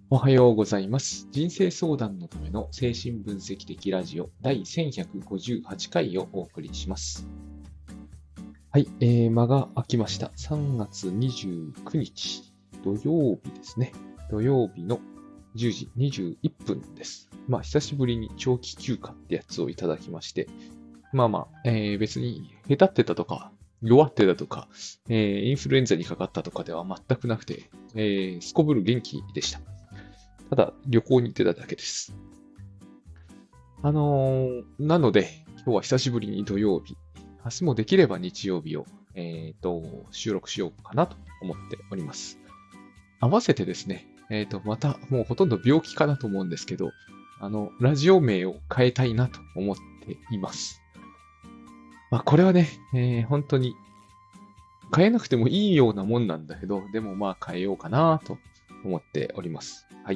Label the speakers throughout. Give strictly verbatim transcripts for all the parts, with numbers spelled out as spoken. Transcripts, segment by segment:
Speaker 1: おはようございます。人生相談のための精神分析的ラジオだいせんひゃくごじゅうはちかいをお送りします。はい、えー、間が空きました。さんがつにじゅうくにち土曜日ですね。土曜日のじゅうじにじゅういっぷんです。まあ、久しぶりに長期休暇ってやつをいただきまして、まあまあ、えー、別に下手ってたとか、弱ってたとか、えー、インフルエンザにかかったとかでは全くなくて、えー、すこぶる元気でした。ただ、旅行に行ってただけです。あのーなので、今日は久しぶりに土曜日、明日もできれば日曜日を、えっと、収録しようかなと思っております。合わせてですね、えっと、また、もうほとんど病気かなと思うんですけど、あの、ラジオ名を変えたいなと思っています。まあ、これはね、えー本当に変えなくてもいいようなもんなんだけど、でもまあ変えようかなと思っております。はい。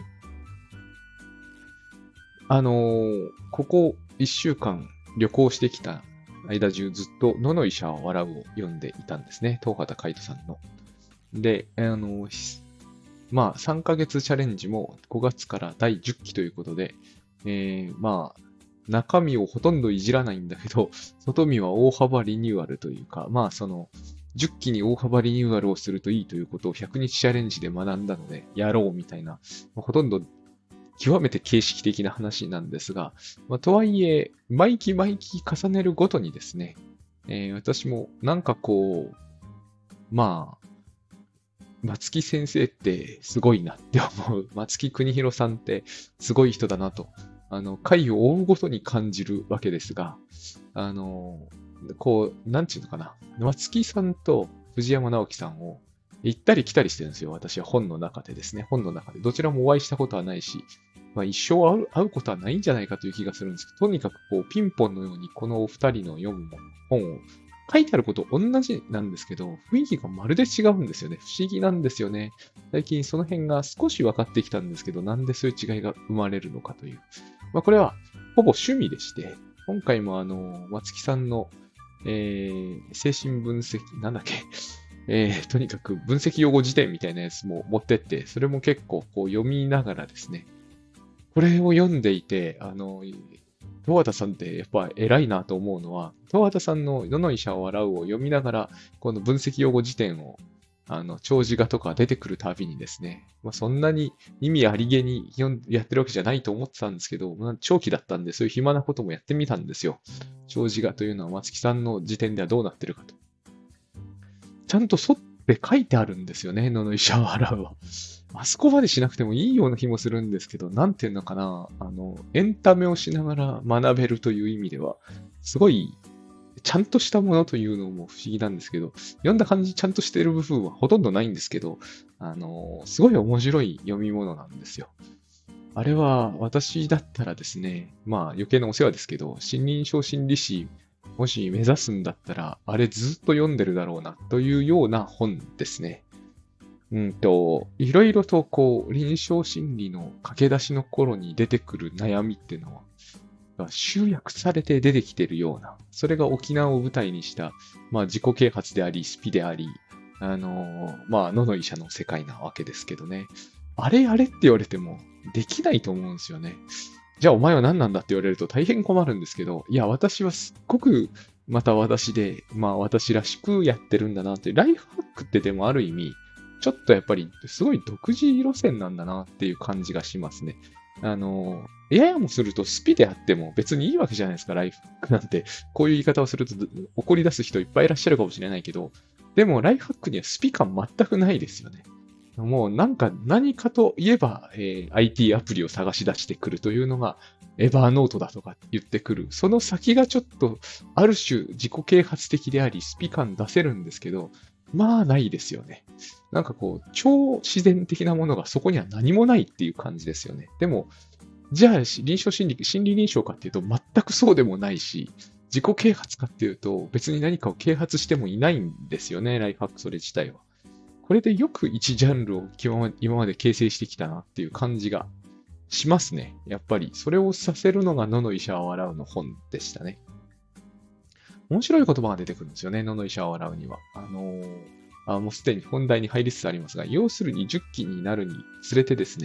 Speaker 1: あのーここいっしゅうかん旅行してきた間中ずっとのの医者は笑うを読んでいたんですね。東畑海人さんの。で、あのーひまあさんかげつチャレンジもごがつからだいじゅっきということで、えーまあ中身をほとんどいじらないんだけど、外身は大幅リニューアルというか、まあそのじゅっきに大幅リニューアルをするといいということをひゃくにちチャレンジで学んだので、やろうみたいな、ほとんど極めて形式的な話なんですが、まあ、とはいえ、毎期毎期重ねるごとにですね、えー私もなんかこう、まあ、松木先生ってすごいなって思う。松木邦弘さんってすごい人だなと、あの、回を追うごとに感じるわけですが、あの、こう、なんていうのかな。松木さんと藤山直樹さんを行ったり来たりしてるんですよ。私は本の中でですね。本の中で。どちらもお会いしたことはないし、まあ、一生会う会うことはないんじゃないかという気がするんですけど、とにかくこう、ピンポンのようにこのお二人の読む本を書いてあること同じなんですけど、雰囲気がまるで違うんですよね。不思議なんですよね。最近その辺が少し分かってきたんですけど、なんでそういう違いが生まれるのかという。まあ、これはほぼ趣味でして、今回もあの、松木さんの、えー精神分析、なんだっけ、えーとにかく分析用語辞典みたいなやつも持ってって、それも結構こう読みながらですね、これを読んでいて、あの、十和田さんってやっぱ偉いなと思うのは、十和田さんの世の医者を笑うを読みながら、この分析用語辞典を、あの、長寿画とか出てくるたびにですね、まあ、そんなに意味ありげに読んやってるわけじゃないと思ってたんですけど、まあ、長期だったんで、そういう暇なこともやってみたんですよ。長寿画というのは松木さんの辞典ではどうなってるかと。ちゃんと沿って書いてあるんですよね、野々医者を払うは。あそこまでしなくてもいいような気もするんですけど、なんていうのかな、あの、エンタメをしながら学べるという意味では、すごい、ちゃんとしたものというのも不思議なんですけど、読んだ感じちゃんとしている部分はほとんどないんですけど、あの、すごい面白い読み物なんですよ。あれは私だったらですね、まあ余計なお世話ですけど、新臨床心理士、もし目指すんだったら、あれずっと読んでるだろうなというような本ですね。うんと、いろいろとこう、臨床心理の駆け出しの頃に出てくる悩みっていうのは、集約されて出てきてるような、それが沖縄を舞台にした、まあ自己啓発であり、スピであり、あのーまあ野の医者の世界なわけですけどね。あれやれって言われてもできないと思うんですよね。じゃあお前は何なんだって言われると大変困るんですけど、いや、私はすっごくまた私で、まあ私らしくやってるんだなって、ライフハックってでもある意味、ちょっとやっぱりすごい独自路線なんだなっていう感じがしますね。あの、ややもするとスピであっても別にいいわけじゃないですか、ライフハックなんて。こういう言い方をすると怒り出す人いっぱいいらっしゃるかもしれないけど、でもライフハックにはスピ感全くないですよね。もうなんか何かといえば、えー アイティー アプリを探し出してくるというのがエバーノートだとか言ってくる。その先がちょっとある種自己啓発的でありスピ感出せるんですけど、まあないですよね。なんかこう超自然的なものがそこには何もないっていう感じですよね。でも、じゃあ臨床心理、心理臨床かっていうと全くそうでもないし、自己啓発かっていうと別に何かを啓発してもいないんですよね、ライフハックそれ自体は。これでよく一ジャンルを今ま今まで形成してきたなっていう感じがしますね。やっぱり、それをさせるのが野の医者を笑うの本でしたね。面白い言葉が出てくるんですよね、野の医者を笑うには。あのーあもうすでに本題に入りつつありますが、要するにじゅっきになるにつれてですね、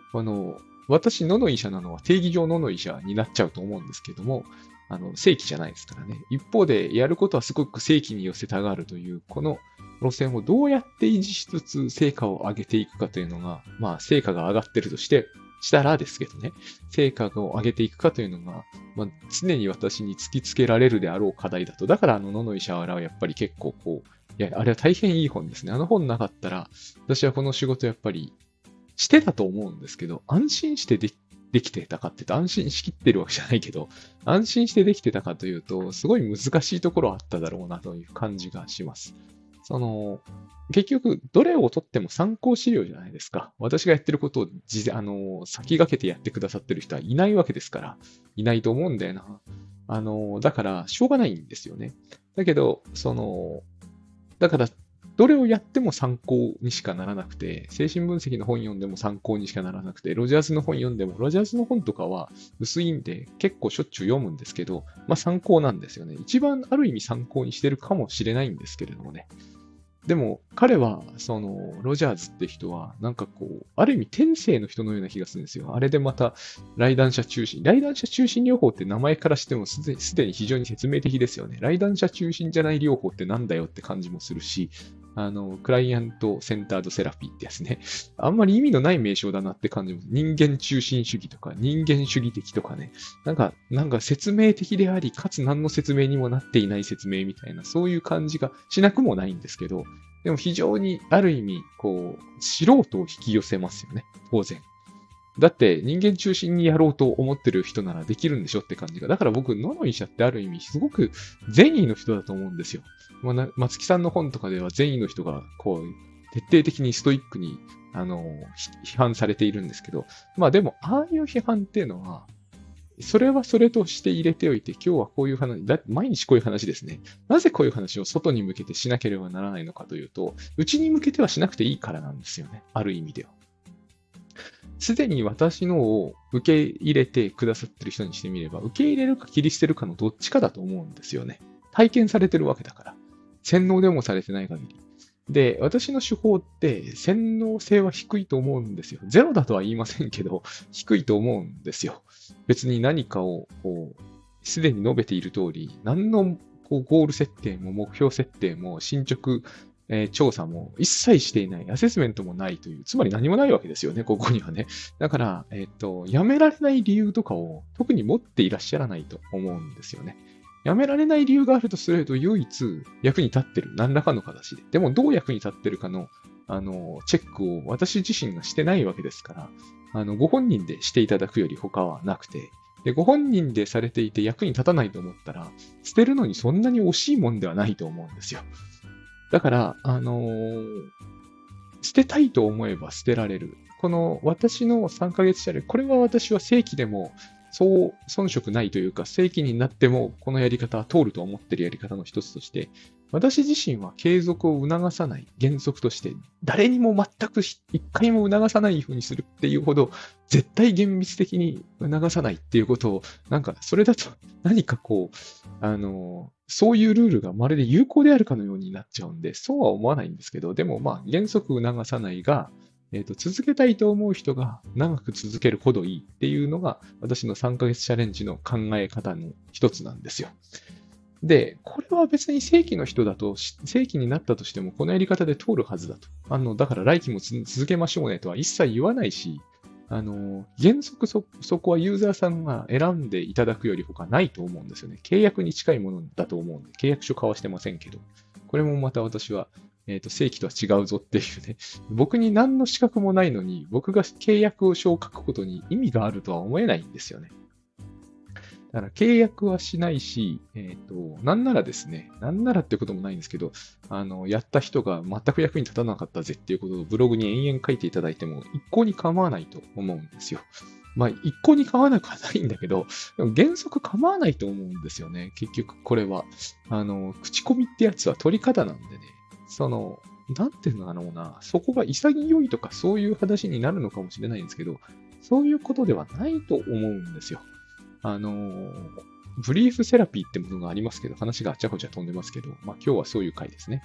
Speaker 1: あの、私、野の医者なのは定義上野の医者になっちゃうと思うんですけども、あの、正規じゃないですからね。一方で、やることはすごく正規に寄せたがるという、この路線をどうやって維持しつつ成果を上げていくかというのが、まあ、成果が上がってるとして、したらですけどね、成果を上げていくかというのが、まあ、常に私に突きつけられるであろう課題だと。だから、あの、野の医者はやっぱり結構こう、いや、あれは大変いい本ですね。あの本なかったら、私はこの仕事やっぱりしてたと思うんですけど、安心してできできてたかって言うと、安心しきってるわけじゃないけど、安心してできてたかというと、すごい難しいところあっただろうなという感じがします。その、結局、どれをとっても参考資料じゃないですか。私がやってることを事あの、先駆けてやってくださってる人はいないわけですから、いないと思うんだよな。あの、だから、しょうがないんですよね。だけど、その、だから、どれをやっても参考にしかならなくて、精神分析の本読んでも参考にしかならなくて、ロジャースの本読んでも、ロジャースの本とかは薄いんで結構しょっちゅう読むんですけど、まあ参考なんですよね。一番ある意味参考にしてるかもしれないんですけれどもね。でも、彼は、その、ロジャーズって人は、なんかこう、ある意味天性の人のような気がするんですよ。あれでまた、来談者中心。来談者中心療法って名前からしてもすで、すでに非常に説明的ですよね。来談者中心じゃない療法ってなんだよって感じもするし、あの、クライアントセンタードセラピーってやつね。あんまり意味のない名称だなって感じも。人間中心主義とか、人間主義的とかね。なんか、なんか説明的であり、かつ何の説明にもなっていない説明みたいな、そういう感じがしなくもないんですけど、でも非常にある意味、こう、素人を引き寄せますよね。当然。だって人間中心にやろうと思ってる人ならできるんでしょって感じが。だから僕、野の医者ってある意味、すごく善意の人だと思うんですよ。まあ、な松木さんの本とかでは善意の人が、こう、徹底的にストイックに、あの、批判されているんですけど、まあでも、ああいう批判っていうのは、それはそれとして入れておいて、今日はこういう話、だ毎日こういう話ですね。なぜこういう話を外に向けてしなければならないのかというと、うちに向けてはしなくていいからなんですよね。ある意味では。すでに私のを受け入れてくださってる人にしてみれば、受け入れるか切り捨てるかのどっちかだと思うんですよね。体験されてるわけだから。洗脳でもされてない限り。で、私の手法って洗脳性は低いと思うんですよ。ゼロだとは言いませんけど、低いと思うんですよ。別に何かをこう、すでに述べている通り、何のこうゴール設定も目標設定も進捗、えー調査も一切していない、アセスメントもないという、つまり何もないわけですよね、ここにはね。だから、えっと、やめられない理由とかを特に持っていらっしゃらないと思うんですよね。やめられない理由があるとすると、唯一役に立ってる。何らかの形で。でも、どう役に立ってるかの、あの、チェックを私自身がしてないわけですから、あの、ご本人でしていただくより他はなくて、で、ご本人でされていて役に立たないと思ったら、捨てるのにそんなに惜しいもんではないと思うんですよ。だから、あのー捨てたいと思えば捨てられる。この私のさんかげつチャレンジ、これは私は正規でもそう遜色ないというか、正規になってもこのやり方は通ると思っているやり方の一つとして、私自身は継続を促さない原則として、誰にも全く一回も促さないようにするっていうほど、絶対厳密的に促さないっていうことを、なんかそれだと何かこう、あの、そういうルールがまるで有効であるかのようになっちゃうんで、そうは思わないんですけど、でもまあ原則促さないが、えっと、続けたいと思う人が長く続けるほどいいっていうのが私のさんかげつチャレンジの考え方の一つなんですよ。で、これは別に正規の人だと、正規になったとしてもこのやり方で通るはずだと。あの、だから来期も続けましょうねとは一切言わないし、あの、原則そ、そこはユーザーさんが選んでいただくより他ないと思うんですよね。契約に近いものだと思うんで、契約書交わしてませんけど、これもまた私は、えっと、正規とは違うぞっていうね。僕に何の資格もないのに、僕が契約書を書くことに意味があるとは思えないんですよね。だから契約はしないし、えっと、なんならですね、なんならってこともないんですけど、あの、やった人が全く役に立たなかったぜっていうことをブログに延々書いていただいても一向に構わないと思うんですよ。まあ、一向に構わなくはないんだけど、でも原則構わないと思うんですよね。結局これは。あの、口コミってやつは取り方なんでね。その、なんていうのかな、そこが潔いとかそういう話になるのかもしれないんですけど、そういうことではないと思うんですよ。あのー、ブリーフセラピーってものがありますけど、話があちゃこちゃ飛んでますけど、まあ今日はそういう回ですね。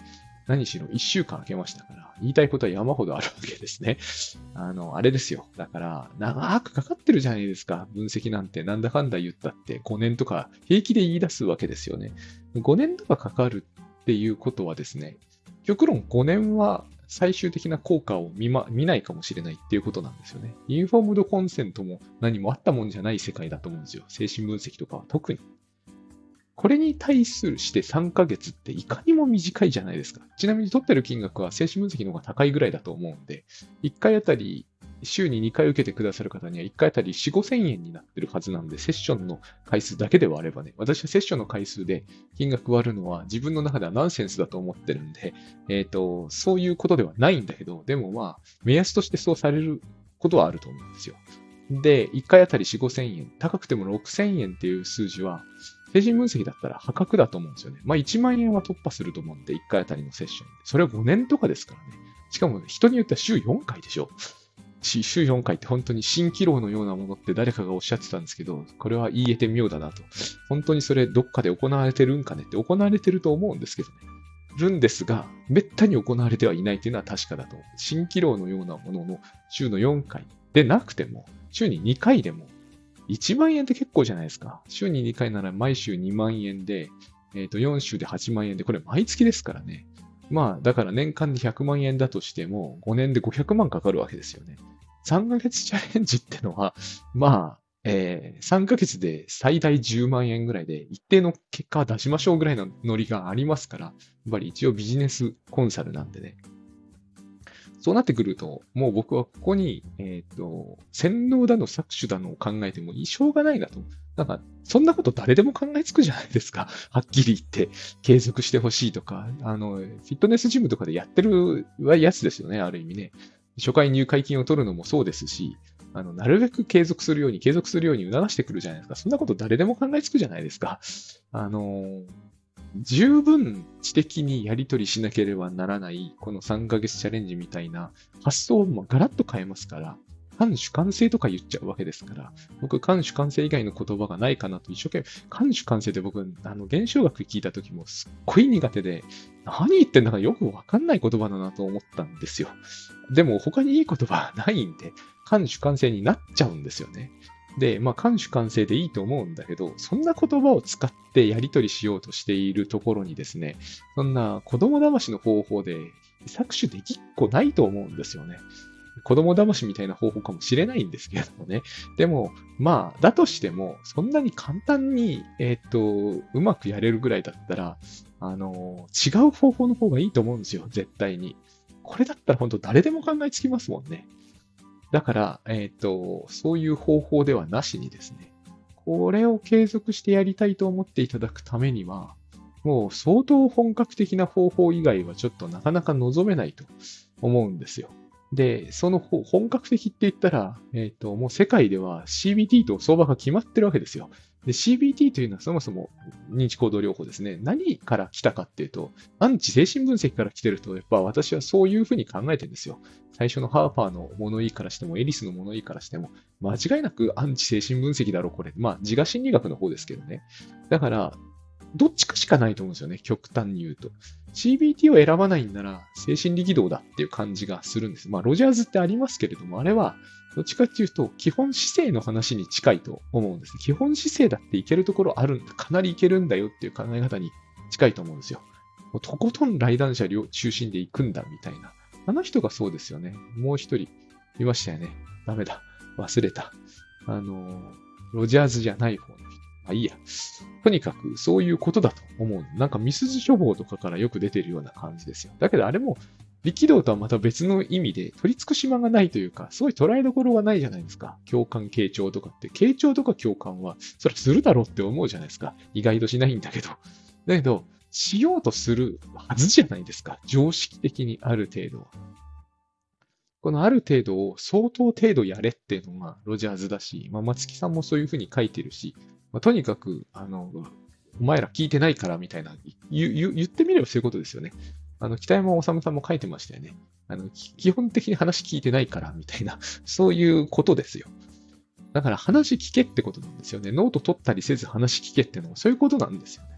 Speaker 1: 何しろいっしゅうかん空けましたから、言いたいことは山ほどあるわけですね。あの、あれですよ。だから、長くかかってるじゃないですか。分析なんて、なんだかんだ言ったってごねんとか平気で言い出すわけですよね。ごねんとかかかるっていうことはですね、極論ごねんは最終的な効果を見,、ま、見ないかもしれないっていうことなんですよね。インフォームドコンセントも何もあったもんじゃない世界だと思うんですよ。精神分析とかは特に。これに対するしてさんかげつっていかにも短いじゃないですか。ちなみに取ってる金額は精神分析の方が高いぐらいだと思うんで、いっかいあたり週ににかい受けてくださる方にはいっかいあたりよん、ごせんえんになってるはずなんで、セッションの回数だけで割ればね、私はセッションの回数で金額割るのは自分の中ではナンセンスだと思ってるんで、えっと、そういうことではないんだけど、でもまあ、目安としてそうされることはあると思うんですよ。で、いっかいあたりよん、ごせんえん、高くてもろくせんえんっていう数字は、精神分析だったら破格だと思うんですよね。まあいちまん円は突破すると思うんで、いっかいあたりのセッションで。それはごねんとかですからね。しかも人によっては週よんかいでしょ。週よんかいって本当に蜃気楼のようなものって誰かがおっしゃってたんですけど、これは言えて妙だなと。本当にそれどっかで行われてるんかねって行われてると思うんですけどね。るんですが、めったに行われてはいないというのは確かだと思う。蜃気楼のようなものの週のよんかいでなくても、週ににかいでも、いちまん円って結構じゃないですか。週ににかいなら毎週にまん円で、えっと、よん週ではちまん円で、これ毎月ですからね。まあ、だから年間でひゃくまん円だとしても、ごねんでごひゃくまんかかるわけですよね。さんかげつチャレンジってのは、まあ、えー、さんかげつで最大じゅうまん円ぐらいで、一定の結果は出しましょうぐらいのノリがありますから、やっぱり一応ビジネスコンサルなんでね。そうなってくると、もう僕はここに、えっと、洗脳だの搾取だのを考えてもしょうがないなと。なんか、そんなこと誰でも考えつくじゃないですか。はっきり言って、継続してほしいとか、あの、フィットネスジムとかでやってるやつですよね、ある意味ね。初回入会金を取るのもそうですし、あの、なるべく継続するように、継続するように促してくるじゃないですか。そんなこと誰でも考えつくじゃないですか。あの、十分知的にやり取りしなければならない、このさんかげつチャレンジみたいな発想をガラッと変えますから、感主観性とか言っちゃうわけですから、僕、感主観性以外の言葉がないかなと一生懸命、感主観性って僕、あの、現象学聞いた時もすっごい苦手で、何言ってんだかよくわかんない言葉だなと思ったんですよ。でも他にいい言葉はないんで、感主観性になっちゃうんですよね。で、まあ、感主観性でいいと思うんだけど、そんな言葉を使ってやり取りしようとしているところにですね、そんな子供騙しの方法で搾取できっこないと思うんですよね。子供騙しみたいな方法かもしれないんですけれどもね。でも、まあ、だとしても、そんなに簡単に、えっと、うまくやれるぐらいだったら、あの、違う方法の方がいいと思うんですよ、絶対に。これだったら本当誰でも考えつきますもんね。だから、えっと、そういう方法ではなしにですね、これを継続してやりたいと思っていただくためには、もう相当本格的な方法以外はちょっとなかなか望めないと思うんですよ。で、その方本格的って言ったら、えっと、もう世界では シービーティー と相場が決まってるわけですよ。で、シービーティー というのはそもそも認知行動療法ですね。何から来たかっていうと、アンチ精神分析から来てると、やっぱ私はそういうふうに考えてるんですよ。最初のハーパーの物言いからしても、エリスの物言いからしても、間違いなくアンチ精神分析だろ、これ。まあ、自我心理学の方ですけどね。だから、どっちかしかないと思うんですよね、極端に言うと。シービーティー を選ばないんなら、精神力道だっていう感じがするんです。まあ、ロジャーズってありますけれども、あれは、どっちかっていうと、基本姿勢の話に近いと思うんです。基本姿勢だっていけるところあるんだ、かなりいけるんだよっていう考え方に近いと思うんですよ。もうとことん来談者中心で行くんだ、みたいな。あの人がそうですよね。もう一人いましたよね。ダメだ。忘れた。あの、ロジャーズじゃない方の人。まあいいや。とにかくそういうことだと思う。なんかミスズ処方とかからよく出てるような感じですよ。だけどあれも力道とはまた別の意味で取り付く島がないというか、すごい捉えどころがないじゃないですか。共感、傾聴とかって。傾聴とか共感は、それはするだろうって思うじゃないですか。意外としないんだけど。だけど、しようとするはずじゃないですか。常識的にある程度は。このある程度を相当程度やれっていうのがロジャーズだし、まあ、松木さんもそういうふうに書いてるし、まあ、とにかく、あの、お前ら聞いてないからみたいな、言言言ってみればそういうことですよね。あの、北山治さんも書いてましたよね。あの、基本的に話聞いてないからみたいな、そういうことですよ。だから話聞けってことなんですよね。ノート取ったりせず話聞けっていうのはそういうことなんですよね。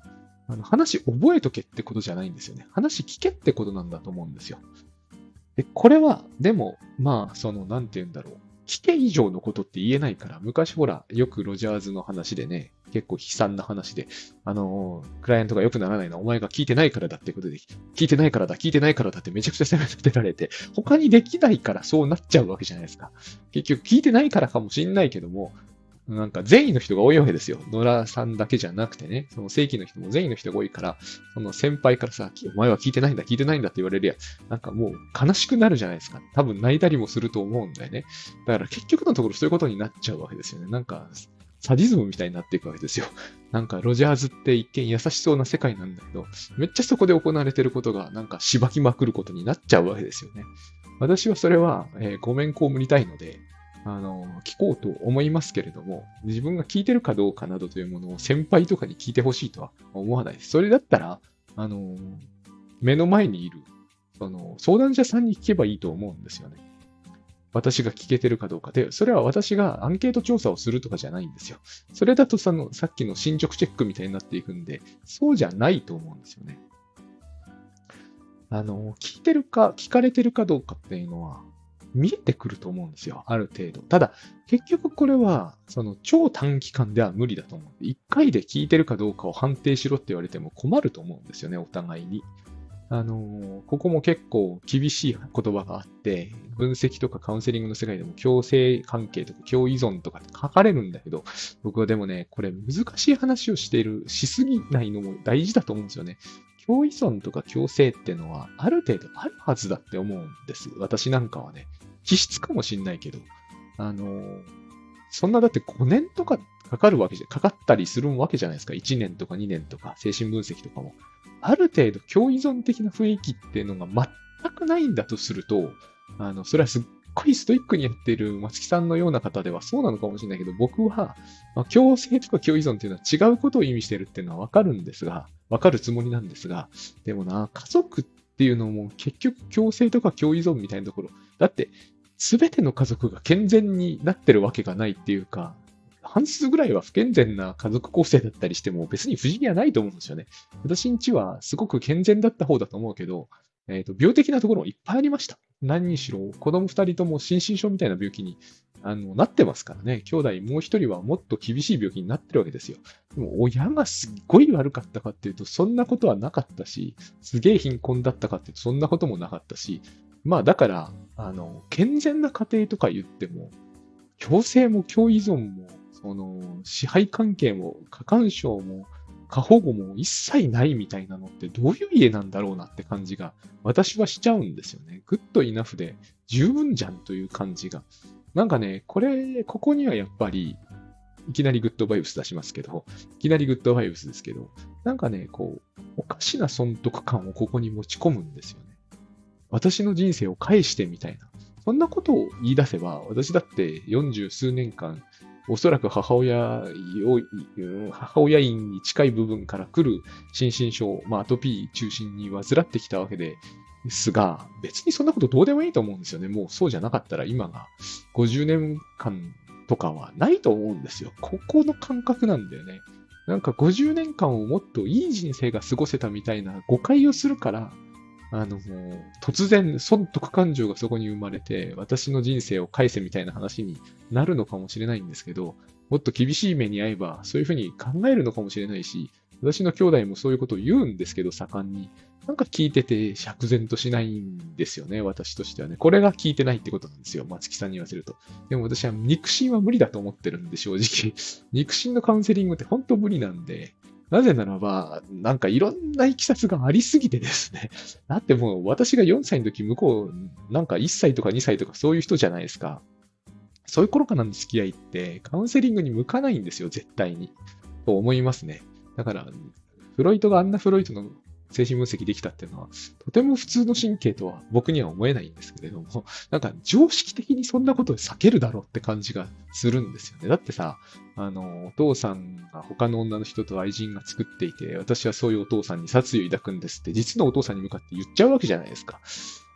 Speaker 1: あの話覚えとけってことじゃないんですよね。話聞けってことなんだと思うんですよ。で、これは、でも、まあ、その、なんて言うんだろう。聞け以上のことって言えないから、昔ほら、よくロジャーズの話でね、結構悲惨な話で、あのー、クライアントが良くならないのはお前が聞いてないからだってことで、聞いてないからだ、聞いてないからだってめちゃくちゃ責め立てられて、他にできないからそうなっちゃうわけじゃないですか。結局聞いてないからかもしんないけども、なんか善意の人が多いわけですよ。野良さんだけじゃなくてね、その正規の人も善意の人が多いから、その先輩からさ、お前は聞いてないんだ、聞いてないんだって言われるや、なんかもう悲しくなるじゃないですか。多分泣いたりもすると思うんだよね。だから結局のところそういうことになっちゃうわけですよね。なんか、サディズムみたいになっていくわけですよ。なんか、ロジャーズって一見優しそうな世界なんだけど、めっちゃそこで行われてることが、なんか、しばきまくることになっちゃうわけですよね。私はそれは、えーごめんこむりたいので、あの、聞こうと思いますけれども、自分が聞いてるかどうかなどというものを先輩とかに聞いてほしいとは思わないです。それだったら、あの、目の前にいる、その、相談者さんに聞けばいいと思うんですよね。私が聞けてるかどうかで、それは私がアンケート調査をするとかじゃないんですよ。それだとその、さっきの進捗チェックみたいになっていくんで、そうじゃないと思うんですよね。あの、聞いてるか、聞かれてるかどうかっていうのは、見えてくると思うんですよ。ある程度。ただ、結局これは、その超短期間では無理だと思う。一回で聞いてるかどうかを判定しろって言われても困ると思うんですよね、お互いに。あの、ここも結構厳しい言葉があって、分析とかカウンセリングの世界でも共生関係とか共依存とかって書かれるんだけど、僕はでもね、これ難しい話をしている、しすぎないのも大事だと思うんですよね。共依存とか共生っていうのはある程度あるはずだって思うんです。私なんかはね。気質かもしんないけど、あの、そんなだってごねんとかかかるわけじゃ、かかったりするわけじゃないですか。いちねんとかにねんとか、精神分析とかも。ある程度共依存的な雰囲気っていうのが全くないんだとすると、あの、それはすっごいストイックにやっている松木さんのような方ではそうなのかもしれないけど、僕は、まあ、共生とか共依存っていうのは違うことを意味してるっていうのはわかるんですが、わかるつもりなんですが、でもな、家族っていうのも結局共生とか共依存みたいなところ、だってすべての家族が健全になってるわけがないっていうか、半数ぐらいは不健全な家族構成だったりしても別に不思議はないと思うんですよね。私んちはすごく健全だった方だと思うけど、えっと、病的なところいっぱいありました。何にしろ、子供二人とも心身症みたいな病気にあのなってますからね。兄弟もう一人はもっと厳しい病気になってるわけですよ。でも親がすっごい悪かったかっていうと、そんなことはなかったし、すげえ貧困だったかっていうと、そんなこともなかったし、まあだから、あの、健全な家庭とか言っても、共生も共依存も、その、支配関係も、過干渉も、過保護も一切ないみたいなのってどういう家なんだろうなって感じが、私はしちゃうんですよね。グッドイナフで十分じゃんという感じが。なんかね、これ、ここにはやっぱり、いきなりグッドバイブス出しますけど、いきなりグッドバイブスですけど、なんかね、こう、おかしな損得感をここに持ち込むんですよね。私の人生を返してみたいな。そんなことを言い出せば、私だって四十数年間、おそらく母親を、母親院に近い部分から来る心身症、まあ、アトピー中心に患ってきたわけですが、別にそんなことどうでもいいと思うんですよね。もうそうじゃなかったら今がごじゅうねんかんとかはないと思うんですよ。ここの感覚なんだよね。なんかごじゅうねんかんをもっといい人生が過ごせたみたいな誤解をするから、あの、突然、損得感情がそこに生まれて、私の人生を返せみたいな話になるのかもしれないんですけど、もっと厳しい目に遭えば、そういうふうに考えるのかもしれないし、私の兄弟もそういうことを言うんですけど、盛んに。なんか聞いてて釈然としないんですよね、私としてはね。これが聞いてないってことなんですよ、松木さんに言わせると。でも私は肉親は無理だと思ってるんで、正直。肉親のカウンセリングって本当無理なんで、なぜならば、なんかいろんな経緯がありすぎてですね。だってもう私がよんさいの時、向こう、なんかいっさいとかにさいとかそういう人じゃないですか。そういう頃からの付き合いって、カウンセリングに向かないんですよ、絶対に。と思いますね。だから、フロイトがあんなフロイトの精神分析できたっていうのは、とても普通の神経とは僕には思えないんですけれども、なんか常識的にそんなことで避けるだろうって感じがするんですよね。だってさ、あの、お父さんが他の女の人と愛人が作っていて、私はそういうお父さんに殺意を抱くんですって、実のお父さんに向かって言っちゃうわけじゃないですか。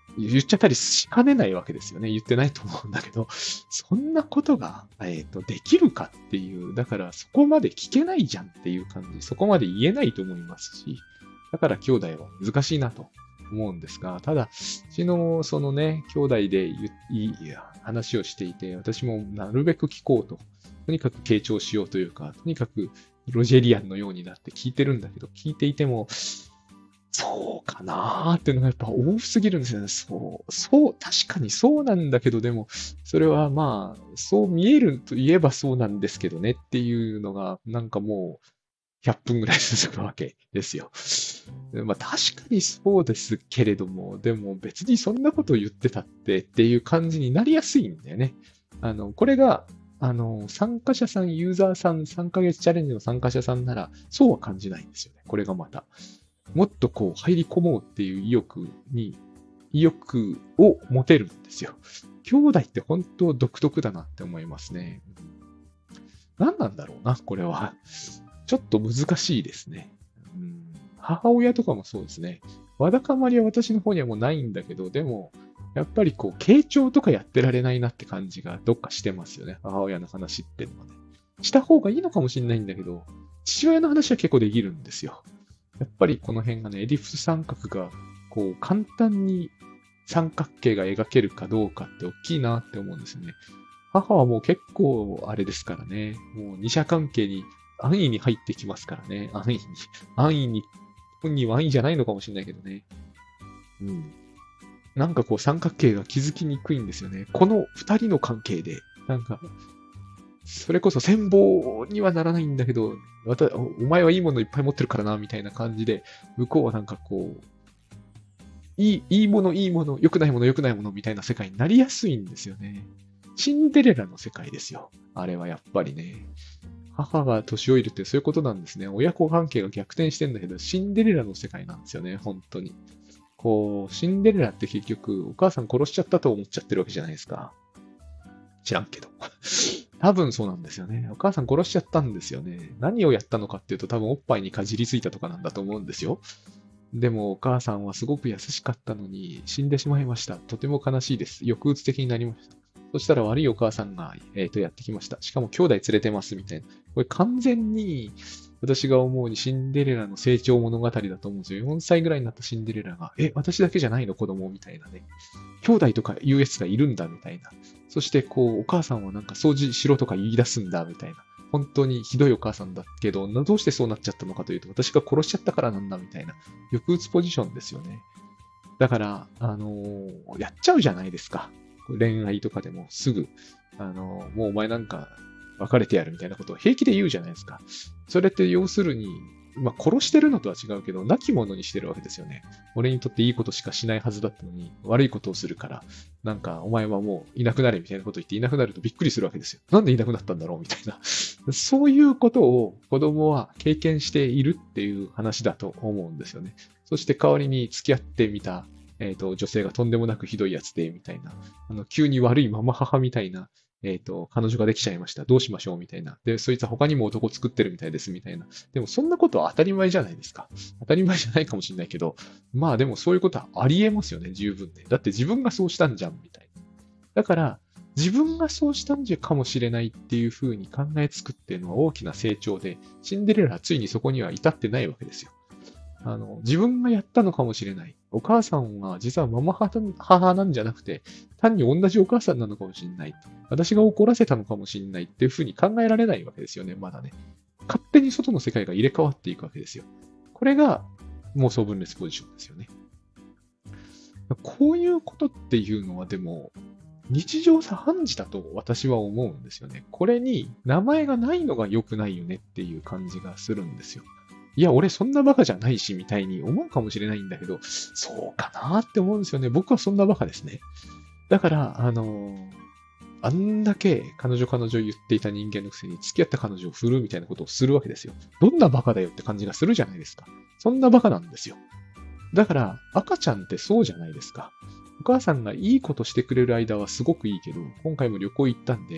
Speaker 1: 言っちゃったりしかねないわけですよね。言ってないと思うんだけど、そんなことが、えっと、できるかっていう、だからそこまで聞けないじゃんっていう感じ、そこまで言えないと思いますし、だから兄弟は難しいなと思うんですが、ただ、うちのそのね、兄弟で言いい話をしていて、私もなるべく聞こうと、とにかく傾聴しようというか、とにかくロジェリアンのようになって聞いてるんだけど、聞いていても、そうかなーっていうのがやっぱ多すぎるんですよね。そう、そう、確かにそうなんだけど、でも、それはまあ、そう見えると言えばそうなんですけどねっていうのが、なんかもう、ひゃっぷんぐらい続くわけですよ。でまあ確かにそうですけれども、でも別にそんなことを言ってたってっていう感じになりやすいんだよね。あの、これが、あの、参加者さん、ユーザーさん、さんかげつチャレンジの参加者さんなら、そうは感じないんですよね。これがまた。もっとこう入り込もうっていう意欲に、意欲を持てるんですよ。兄弟って本当独特だなって思いますね。何なんだろうな、これは。ちょっと難しいですね。うん、母親とかもそうですね。わだかまりは私の方にはもうないんだけど、でも、やっぱりこう、傾聴とかやってられないなって感じがどっかしてますよね。母親の話っていうのはね。した方がいいのかもしれないんだけど、父親の話は結構できるんですよ。やっぱりこの辺がね、エリプス三角が、こう、簡単に三角形が描けるかどうかって大きいなって思うんですよね。母はもう結構あれですからね。もう二者関係に安易に入ってきますからね。安易に。安易に。本人は安易じゃないのかもしれないけどね。うん。なんかこう三角形が気づきにくいんですよね。この二人の関係で、なんか、それこそ戦望にはならないんだけど、また、おお前はいいものいっぱい持ってるからな、みたいな感じで、向こうはなんかこう、いい、いいもの、いいもの、良くないもの、良くないもの、みたいな世界になりやすいんですよね。シンデレラの世界ですよ。あれはやっぱりね。母が年老いるってそういうことなんですね。親子関係が逆転してんだけど、シンデレラの世界なんですよね、本当に。こう、シンデレラって結局、お母さん殺しちゃったと思っちゃってるわけじゃないですか。知らんけど。多分そうなんですよね。お母さん殺しちゃったんですよね。何をやったのかっていうと多分おっぱいにかじりついたとかなんだと思うんですよ。でもお母さんはすごく優しかったのに死んでしまいました。とても悲しいです。抑うつ的になりました。そしたら悪いお母さんが、えー、とやってきました。しかも兄弟連れてますみたいな。これ完全に私が思うにシンデレラの成長物語だと思うんですよ。よんさいぐらいになったシンデレラが、え、私だけじゃないの子供みたいなね。兄弟とかいうやつがいるんだみたいな。そしてこう、お母さんはなんか掃除しろとか言い出すんだみたいな。本当にひどいお母さんだけど、どうしてそうなっちゃったのかというと、私が殺しちゃったからなんだみたいな。抑うつポジションですよね。だから、あのーやっちゃうじゃないですか。恋愛とかでもすぐ、あのーもうお前なんか別れてやるみたいなことを平気で言うじゃないですか。それって要するに、まあ、殺してるのとは違うけど、亡き者にしてるわけですよね。俺にとっていいことしかしないはずだったのに、悪いことをするから、なんか、お前はもういなくなれみたいなことを言っていなくなるとびっくりするわけですよ。なんでいなくなったんだろうみたいな。そういうことを子供は経験しているっていう話だと思うんですよね。そして代わりに付き合ってみた、えっと、女性がとんでもなくひどいやつで、みたいな。あの、急に悪いママ母みたいな、えっと、彼女ができちゃいました。どうしましょうみたいな。で、そいつは他にも男作ってるみたいです、みたいな。でも、そんなことは当たり前じゃないですか。当たり前じゃないかもしれないけど、まあでもそういうことはありえますよね、十分ね。だって自分がそうしたんじゃん、みたいな。だから、自分がそうしたんじゃかもしれないっていうふうに考えつくっていうのは大きな成長で、シンデレラはついにそこには至ってないわけですよ。あの、自分がやったのかもしれない。お母さんは実はママ母なんじゃなくて、単に同じお母さんなのかもしれない。私が怒らせたのかもしれないっていうふうに考えられないわけですよね、まだね。勝手に外の世界が入れ替わっていくわけですよ。これが妄想分裂ポジションですよね。こういうことっていうのはでも、日常茶飯事だと私は思うんですよね。これに名前がないのが良くないよねっていう感じがするんですよ。いや、俺そんなバカじゃないし、みたいに思うかもしれないんだけど、そうかなって思うんですよね。僕はそんなバカですね。だから、あのーあんだけ彼女彼女言っていた人間のくせに付き合った彼女を振るみたいなことをするわけですよ。どんなバカだよって感じがするじゃないですか。そんなバカなんですよ。だから、赤ちゃんってそうじゃないですか。お母さんがいいことしてくれる間はすごくいいけど、今回も旅行行ったんで、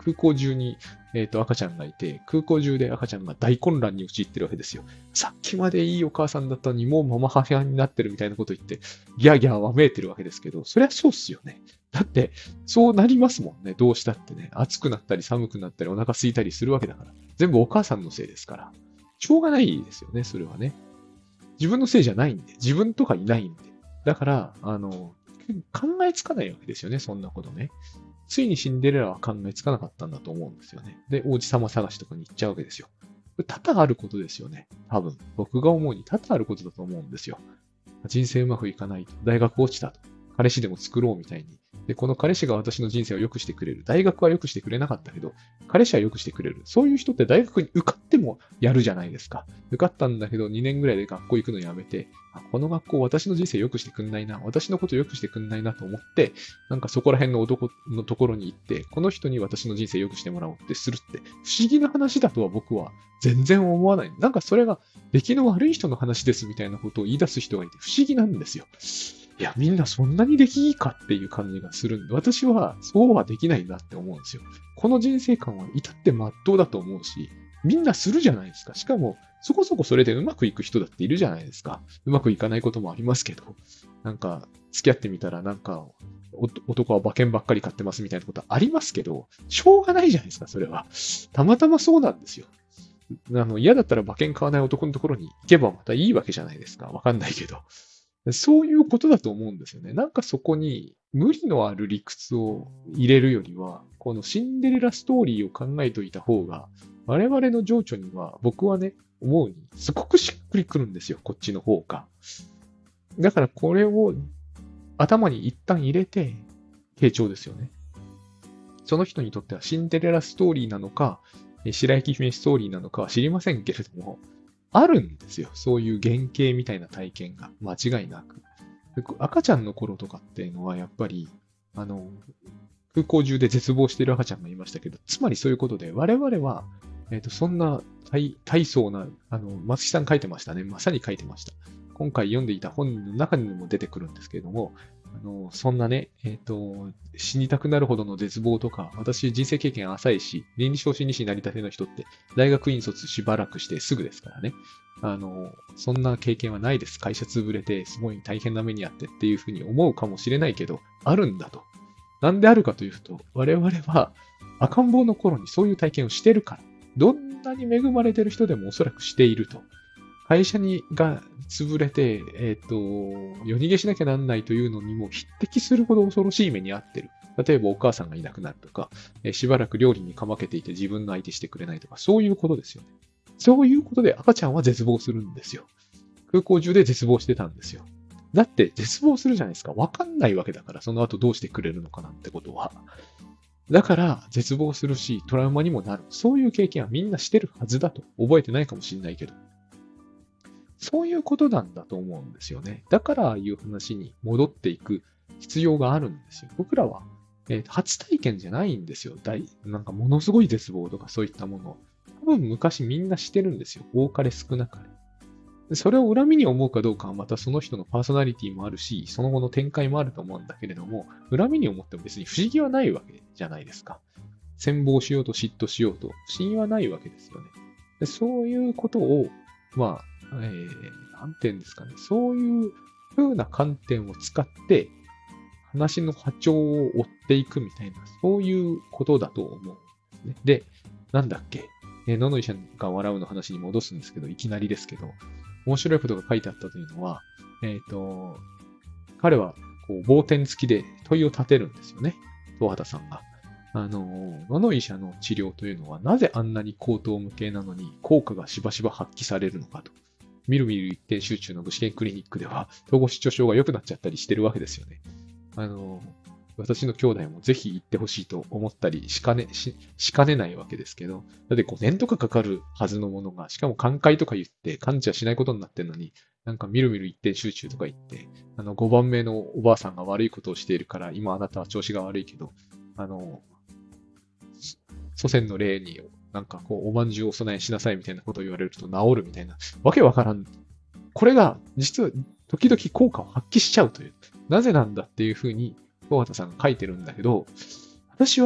Speaker 1: 空港中に、えっと、赤ちゃんがいて、空港中で赤ちゃんが大混乱に陥ってるわけですよ。さっきまでいいお母さんだったのに、もうママ母になってるみたいなこと言って、ギャーギャーわめいてるわけですけど、そりゃそうっすよね。だって、そうなりますもんね。どうしたってね。暑くなったり寒くなったりお腹空いたりするわけだから。全部お母さんのせいですから。しょうがないですよね、それはね。自分のせいじゃないんで。自分とかいないんで。だから、あの、考えつかないわけですよね、そんなことね。ついにシンデレラは考えつかなかったんだと思うんですよね。で、王子様探しとかに行っちゃうわけですよ。これ多々あることですよね。多分。僕が思うに多々あることだと思うんですよ。人生うまくいかないと。大学落ちたと。彼氏でも作ろうみたいに。で、この彼氏が私の人生を良くしてくれる。大学は良くしてくれなかったけど、彼氏は良くしてくれる。そういう人って大学に受かってもやるじゃないですか。受かったんだけどにねんぐらいで学校行くのやめて、あ、この学校私の人生良くしてくんないな。私のこと良くしてくんないなと思って、なんかそこら辺の男のところに行って、この人に私の人生良くしてもらおうってするって、不思議な話だとは僕は全然思わない。なんかそれが出来の悪い人の話ですみたいなことを言い出す人がいて不思議なんですよ。いや、みんなそんなにできいいかっていう感じがするんで、私はそうはできないなって思うんですよ。この人生観は至って真っ当だと思うし、みんなするじゃないですか。しかも、そこそこそれでうまくいく人だっているじゃないですか。うまくいかないこともありますけど、なんか、付き合ってみたらなんか、男は馬券ばっかり買ってますみたいなことありますけど、しょうがないじゃないですか、それは。たまたまそうなんですよ。あの、嫌だったら馬券買わない男のところに行けばまたいいわけじゃないですか。わかんないけど。そういうことだと思うんですよね。なんかそこに無理のある理屈を入れるよりは、このシンデレラストーリーを考えておいた方が、我々の情緒には僕はね、思うに、すごくしっくりくるんですよ。こっちの方が。だからこれを頭に一旦入れて、傾聴ですよね。その人にとってはシンデレラストーリーなのか、白雪姫ストーリーなのかは知りませんけれども、あるんですよ。そういう原型みたいな体験が間違いなく。赤ちゃんの頃とかっていうのはやっぱり、あの、空港中で絶望している赤ちゃんがいましたけど、つまりそういうことで、我々は、えっと、そんな大大層な、あの、松木さん書いてましたね。まさに書いてました。今回読んでいた本の中にも出てくるんですけれども、あの、そんなね、えっと、死にたくなるほどの絶望とか、私人生経験浅いし、倫理昇進士になりたての人って、大学院卒しばらくしてすぐですからね。あの、そんな経験はないです。会社潰れて、すごい大変な目にあってっていうふうに思うかもしれないけど、あるんだと。なんであるかというと、我々は赤ん坊の頃にそういう体験をしてるから、どんなに恵まれてる人でもおそらくしていると。会社にが潰れて、えっと、夜逃げしなきゃなんないというのにも匹敵するほど恐ろしい目に遭ってる。例えばお母さんがいなくなるとか、えしばらく料理にかまけていて自分の相手してくれないとか、そういうことですよね。そういうことで赤ちゃんは絶望するんですよ。空港中で絶望してたんですよ。だって絶望するじゃないですか。わかんないわけだから、その後どうしてくれるのかなんてことは。だから、絶望するし、トラウマにもなる。そういう経験はみんなしてるはずだと。覚えてないかもしれないけど。そういうことなんだと思うんですよね。だから、ああいう話に戻っていく必要があるんですよ。僕らは、えー初体験じゃないんですよ。大なんかものすごい絶望とかそういったものを。多分昔みんなしてるんですよ。多かれ少なかれ。それを恨みに思うかどうかはまたその人のパーソナリティもあるし、その後の展開もあると思うんだけれども、恨みに思っても別に不思議はないわけじゃないですか。羨望しようと嫉妬しようと不思議はないわけですよね。でそういうことを、まあ、えー、なんて言うんですかね。そういう風な観点を使って、話の波長を追っていくみたいな、そういうことだと思うんですね。で、なんだっけ。えー、野々井さんが笑うの話に戻すんですけど、いきなりですけど、面白いことが書いてあったというのは、えっと、彼は、こう、棒点付きで問いを立てるんですよね。東畑さんが。あの、野々医者の治療というのは、なぜあんなに口頭無形なのに効果がしばしば発揮されるのかと。みるみる一点集中の具志堅クリニックでは、統合失調症が良くなっちゃったりしてるわけですよね。あの、私の兄弟もぜひ行ってほしいと思ったりしかね、し、しかねないわけですけど、だってごねんとかかかるはずのものが、しかも寛解とか言って完治はしないことになってるのに、なんかみるみる一点集中とか言って、あのごばんめのおばあさんが悪いことをしているから、今あなたは調子が悪いけど、あの、祖先の霊になんかこう、おまんじゅうをお供えしなさいみたいなことを言われると治るみたいな、わけわからん。これが実は時々効果を発揮しちゃうという。なぜなんだっていうふうに、小畑さんが書いてるんだけど、私は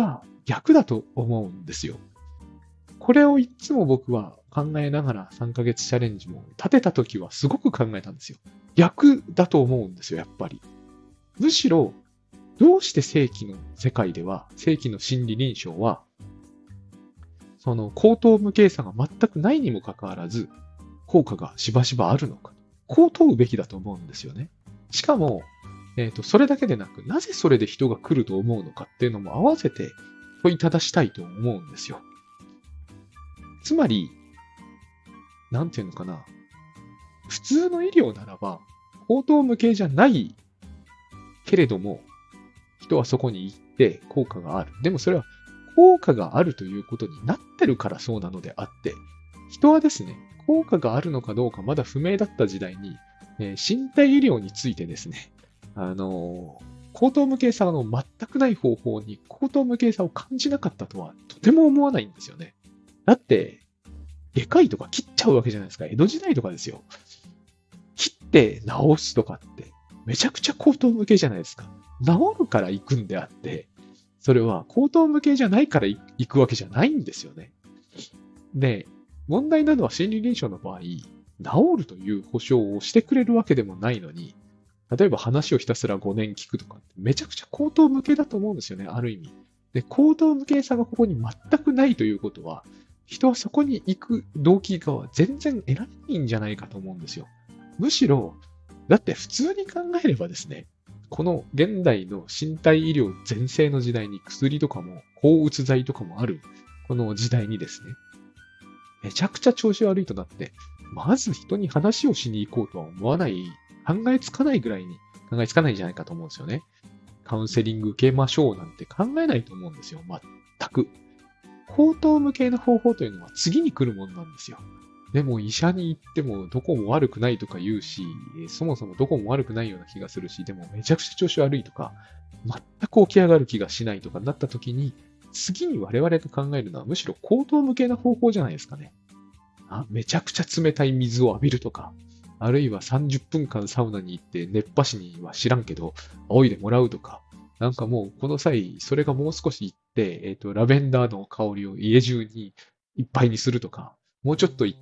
Speaker 1: 逆だと思うんですよ。これをいつも僕は考えながらさんかげつチャレンジも立てたときはすごく考えたんですよ。逆だと思うんですよ、やっぱり。むしろ、どうして正規の世界では、正規の心理臨床は、その口頭無形さが全くないにもかかわらず、効果がしばしばあるのか。こう問うべきだと思うんですよね。しかも、えっと、それだけでなく、なぜそれで人が来ると思うのかっていうのも合わせて問いただしたいと思うんですよ。つまり、なんていうのかな。普通の医療ならば、口頭無形じゃないけれども、人はそこに行って効果がある。でもそれは効果があるということになってるからそうなのであって、人はですね、効果があるのかどうかまだ不明だった時代に、えー身体医療についてですね、あのー口頭無形さの全くない方法に口頭無形さを感じなかったとはとても思わないんですよね。だって、外科医とか切っちゃうわけじゃないですか。江戸時代とかですよ。切って治すとかって、めちゃくちゃ口頭無形じゃないですか。治るから行くんであって、それは口頭無形じゃないから行くわけじゃないんですよね。で、問題なのは心理臨床の場合、治るという保証をしてくれるわけでもないのに、例えば話をひたすらごねん聞くとかってめちゃくちゃ口頭無形だと思うんですよね、ある意味。で、口頭無形さがここに全くないということは、人はそこに行く動機が全然得られないんじゃないかと思うんですよ。むしろ、だって普通に考えればですね、この現代の身体医療全盛の時代に薬とかも抗うつ剤とかもあるこの時代にですね、めちゃくちゃ調子悪いとなって、まず人に話をしに行こうとは思わない、考えつかないぐらいに考えつかないんじゃないかと思うんですよね。カウンセリング受けましょうなんて考えないと思うんですよ。全く。口頭無形な方法というのは次に来るものなんですよ。でも医者に行ってもどこも悪くないとか言うし、そもそもどこも悪くないような気がするし、でもめちゃくちゃ調子悪いとか、全く起き上がる気がしないとかなった時に、次に我々が考えるのはむしろ口頭無形な方法じゃないですかね。あ、めちゃくちゃ冷たい水を浴びるとか、あるいはさんじゅっぷんかんサウナに行って熱波師には知らんけど、仰いでもらうとか、なんかもうこの際、それがもう少し行って、えっと、ラベンダーの香りを家中にいっぱいにするとか、もうちょっと行って、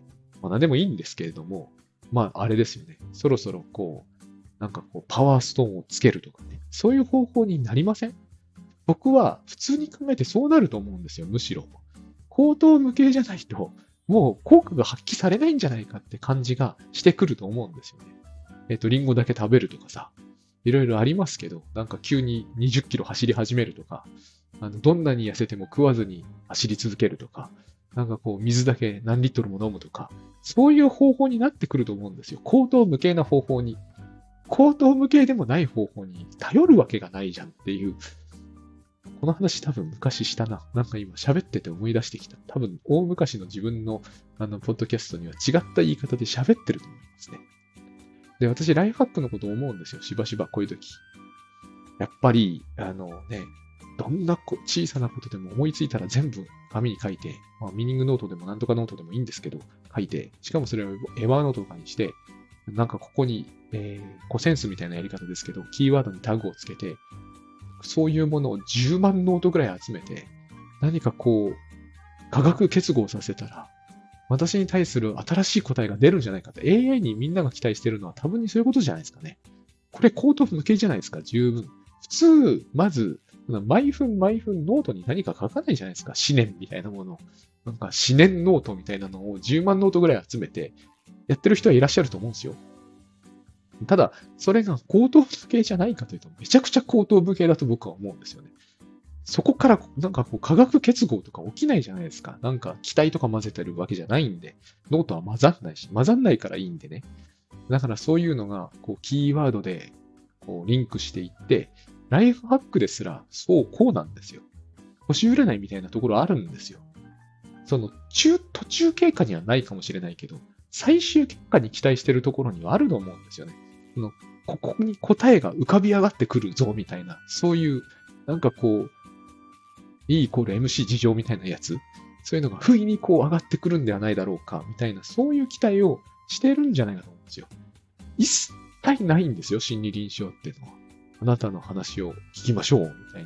Speaker 1: まあ何でもいいんですけれども、まああれですよね。そろそろこう、なんかこう、パワーストーンをつけるとかね。そういう方法になりません？僕は普通に考えてそうなると思うんですよ、むしろ。口頭無形じゃないと、もう効果が発揮されないんじゃないかって感じがしてくると思うんですよね。えっと、リンゴだけ食べるとかさ、いろいろありますけど、なんか急ににじゅっキロ走り始めるとか、あの、どんなに痩せても食わずに走り続けるとか、なんかこう、水だけ何リットルも飲むとか、そういう方法になってくると思うんですよ。口頭無形な方法に。口頭無形でもない方法に頼るわけがないじゃんっていう。この話多分昔したな。なんか今喋ってて思い出してきた。多分大昔の自分のあの、ポッドキャストには違った言い方で喋ってると思いますね。で、私ライフハックのことを思うんですよ。しばしばこういう時。やっぱり、あのね、どんなこ小さなことでも思いついたら全部紙に書いて、まあ、ミーニングノートでもなんとかノートでもいいんですけど、書いて、しかもそれをエヴァーノートとかにして、なんかここに、えー、コセンスみたいなやり方ですけど、キーワードにタグをつけて、そういうものをじゅうまんノートぐらい集めて、何かこう、化学結合させたら、私に対する新しい答えが出るんじゃないかと。エーアイ にみんなが期待してるのは多分にそういうことじゃないですかね。これ、口頭無形じゃないですか、十分。普通、まず、毎分毎分ノートに何か書かないじゃないですか。思念みたいなもの。なんか思念ノートみたいなのをじゅうまんノートぐらい集めて、やってる人はいらっしゃると思うんですよ。ただ、それが口頭無形じゃないかというと、めちゃくちゃ口頭無形だと僕は思うんですよね。そこから、なんかこう、化学結合とか起きないじゃないですか。なんか、気体とか混ぜてるわけじゃないんで、ノートは混ざんないし、混ざんないからいいんでね。だからそういうのが、こう、キーワードで、こう、リンクしていって、ライフハックですら、そう、こうなんですよ。星占いみたいなところあるんですよ。その、中、途中経過にはないかもしれないけど、最終結果に期待してるところにはあると思うんですよね。その、ここに答えが浮かび上がってくるぞ、みたいな、そういう、なんかこう、E イコール エムシー 事情みたいなやつ、そういうのが不意にこう上がってくるんではないだろうか、みたいな、そういう期待をしてるんじゃないかと思うんですよ。一切ないんですよ、心理臨床っていうのは。あなたの話を聞きましょう、みたいな。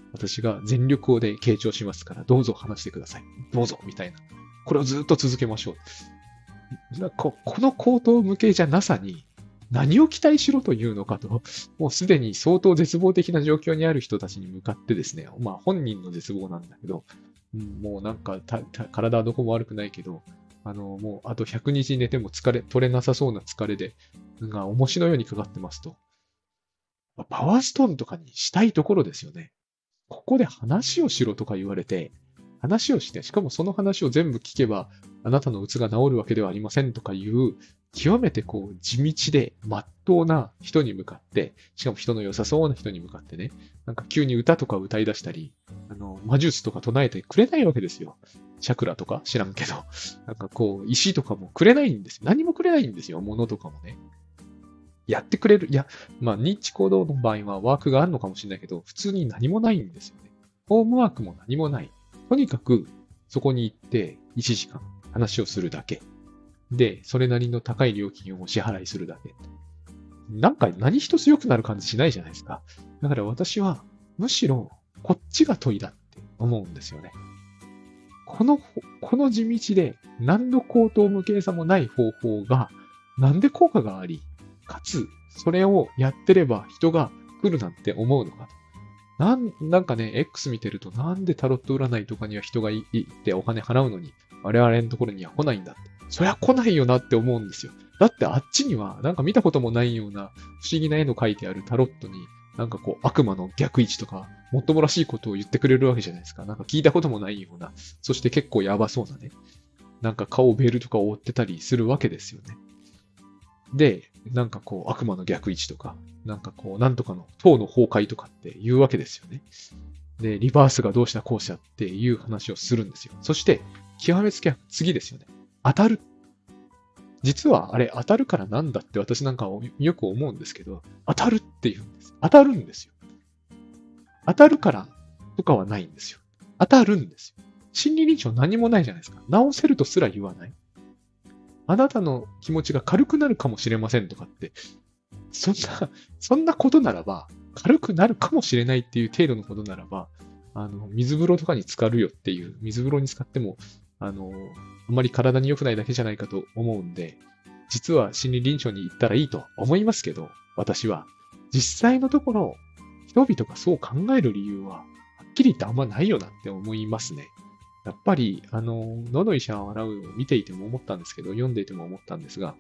Speaker 1: 私が全力で傾聴しますから、どうぞ話してください。どうぞみたいな。これをずっと続けましょう。なここの口頭無形じゃなさに、何を期待しろというのかと、もうすでに相当絶望的な状況にある人たちに向かってですね、まあ本人の絶望なんだけど、うん、もうなんかたた体はどこも悪くないけど、あの、もうあとひゃくにち寝ても疲れ、取れなさそうな疲れで、が重しのようにかかってますと。パワーストーンとかにしたいところですよね。ここで話をしろとか言われて、話をして、しかもその話を全部聞けば、あなたの鬱が治るわけではありませんとかいう、極めてこう地道で真っ当な人に向かって、しかも人の良さそうな人に向かってね、なんか急に歌とか歌い出したり、あの、魔術とか唱えてくれないわけですよ。チャクラとか知らんけど。なんかこう、石とかもくれないんですよ。何もくれないんですよ。物とかもね。やってくれる。いや、まあ、認知行動の場合はワークがあるのかもしれないけど、普通に何もないんですよね。ホームワークも何もない。とにかく、そこに行っていちじかん話をするだけ。で、それなりの高い料金をお支払いするだけ。なんか何一つ良くなる感じしないじゃないですか。だから私は、むしろ、こっちが問いだって思うんですよね。この、この地道で何の口頭無形さもない方法が、なんで効果があり、かつ、それをやってれば人が来るなんて思うのかと。なん、なんかね、X 見てるとなんでタロット占いとかには人が行ってお金払うのに、我々のところには来ないんだって。そりゃ来ないよなって思うんですよ。だってあっちにはなんか見たこともないような不思議な絵の描いてあるタロットに、なんかこう悪魔の逆位置とか、もっともらしいことを言ってくれるわけじゃないですか。なんか聞いたこともないような、そして結構やばそうなね。なんか顔ベールとかを覆ってたりするわけですよね。で、なんかこう悪魔の逆位置とか、なんかこうなんとかの塔の崩壊とかって言うわけですよね。で、リバースがどうしたこうしたっていう話をするんですよ。そして、極めつけは次ですよね。当たる。実はあれ当たるからなんだって私なんかよく思うんですけど、当たるって言うんです。当たるんですよ。当たるからとかはないんですよ。当たるんですよ。心理臨床何もないじゃないですか。直せるとすら言わない。あなたの気持ちが軽くなるかもしれませんとかって、そんな、そんなことならば、軽くなるかもしれないっていう程度のことならば、あの、水風呂とかに浸かるよっていう、水風呂に浸かっても、あの、あんまり体に良くないだけじゃないかと思うんで、実は心理臨床に行ったらいいと思いますけど、私は、実際のところ、人々がそう考える理由は、はっきり言ってあんまないよなって思いますね。やっぱり、あの、野の医者を洗うを見ていても思ったんですけど、読んでいても思ったんですが、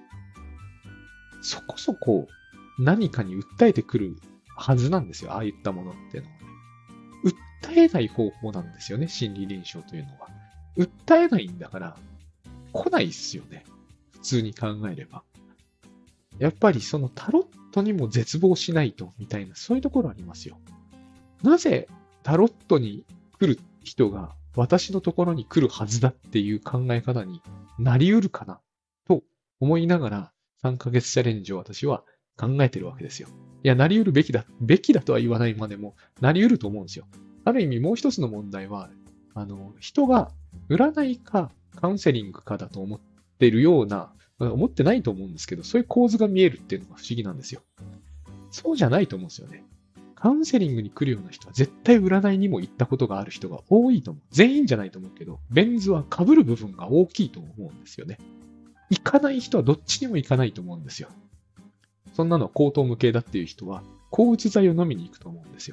Speaker 1: そこそこ何かに訴えてくるはずなんですよ。ああいったものっていうのはね。訴えない方法なんですよね。心理臨床というのは。訴えないんだから、来ないっすよね。普通に考えれば。やっぱりそのタロットにも絶望しないと、みたいな、そういうところありますよ。なぜタロットに来る人が私のところに来るはずだっていう考え方になり得るかなと思いながらさんかげつチャレンジを私は考えてるわけですよ。いや、なり得るべきだ、べきだとは言わないまでもなり得ると思うんですよ。ある意味もう一つの問題は、あの、人が占いかカウンセリングかだと思っているような、思ってないと思うんですけど、そういう構図が見えるっていうのが不思議なんですよ。そうじゃないと思うんですよね。カウンセリングに来るような人は絶対占いにも行ったことがある人が多いと思う。全員じゃないと思うけど、ベン図は被る部分が大きいと思うんですよね。行かない人はどっちにも行かないと思うんですよ。そんなのは口頭無形だっていう人は、抗うつ剤を飲みに行くと思うんですよ。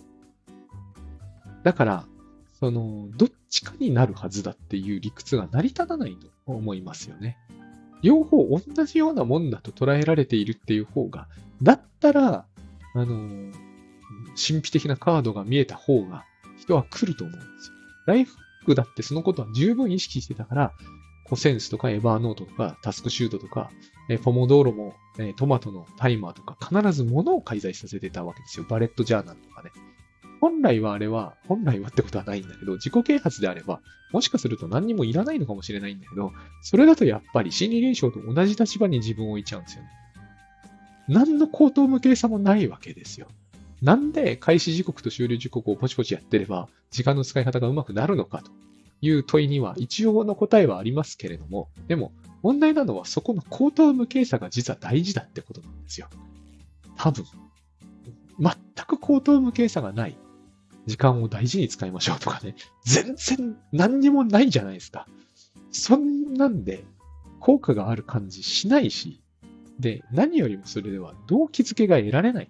Speaker 1: だから、その、どっちかになるはずだっていう理屈が成り立たないと思いますよね。両方同じようなもんだと捉えられているっていう方が、だったら、あの、神秘的なカードが見えた方が人は来ると思うんですよ。ライフハックだってそのことは十分意識してたから、コセンスとかエバーノートとかタスクシュートとか、えポモドーロも、えトマトのタイマーとか必ず物を介在させてたわけですよ。バレットジャーナルとかね。本来はあれは、本来はってことはないんだけど、自己啓発であれば、もしかすると何にもいらないのかもしれないんだけど、それだとやっぱり心理臨床と同じ立場に自分を置いちゃうんですよね。何の口頭無形さもないわけですよ。なんで開始時刻と終了時刻をポチポチやってれば、時間の使い方がうまくなるのかという問いには一応の答えはありますけれども、でも問題なのはそこの口頭無形さが実は大事だってことなんですよ。多分。全く口頭無形さがない。 時間を大事に使いましょうとかね。全然何にもないじゃないですか。そんなんで効果がある感じしないし、で、何よりもそれでは動機づけが得られない。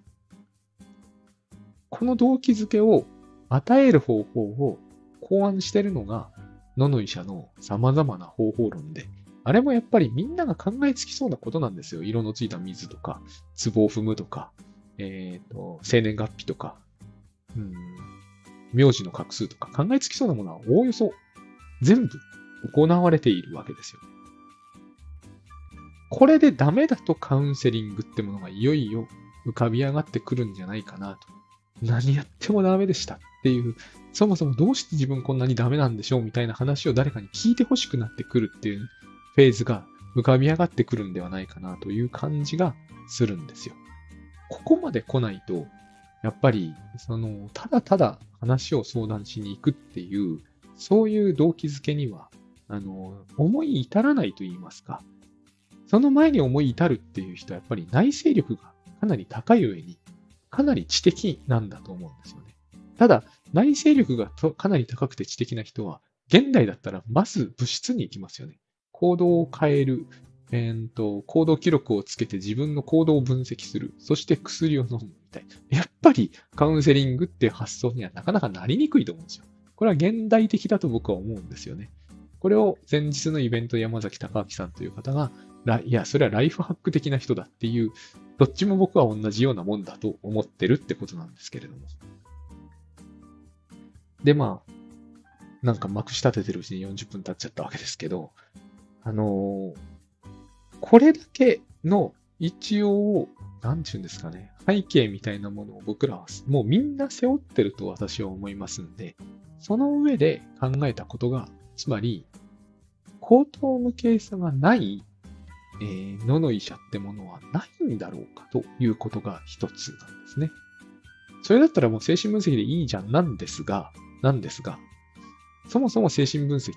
Speaker 1: この動機づけを与える方法を考案しているのが、野々医者の様々な方法論で、あれもやっぱりみんなが考えつきそうなことなんですよ。色のついた水とか、壺を踏むとか、えっと、生年月日とか、うん、名字の画数とか考えつきそうなものはおおよそ全部行われているわけですよ。これでダメだとカウンセリングってものがいよいよ浮かび上がってくるんじゃないかなと。何やってもダメでしたっていう、そもそもどうして自分こんなにダメなんでしょうみたいな話を誰かに聞いてほしくなってくるっていうフェーズが浮かび上がってくるんではないかなという感じがするんですよ。ここまで来ないと、やっぱり、その、ただただ話を相談しに行くっていう、そういう動機づけには、あの、思い至らないと言いますか、その前に思い至るっていう人はやっぱり内省力がかなり高い上に、かなり知的なんだと思うんですよね。ただ、内省力がかなり高くて知的な人は、現代だったらまず物質に行きますよね。行動を変える、えーと、行動記録をつけて自分の行動を分析する。そして薬を飲むみたいな。やっぱりカウンセリングっていう発想にはなかなかなりにくいと思うんですよ。これは現代的だと僕は思うんですよね。これを前日のイベント山崎隆明さんという方が、いや、それはライフハック的な人だっていう、どっちも僕は同じようなもんだと思ってるってことなんですけれども。で、まあ、なんかまくし立ててるうちによんじゅっぷん経っちゃったわけですけど、あのー、これだけの一応、なんていうんですかね、背景みたいなものを僕らはもうみんな背負ってると私は思いますんで、その上で考えたことが、つまり、口頭無形さがない、えー、野の医者ってものはないんだろうかということが一つなんですね。それだったらもう精神分析でいいじゃんなんですが、なんですが、そもそも精神分析って、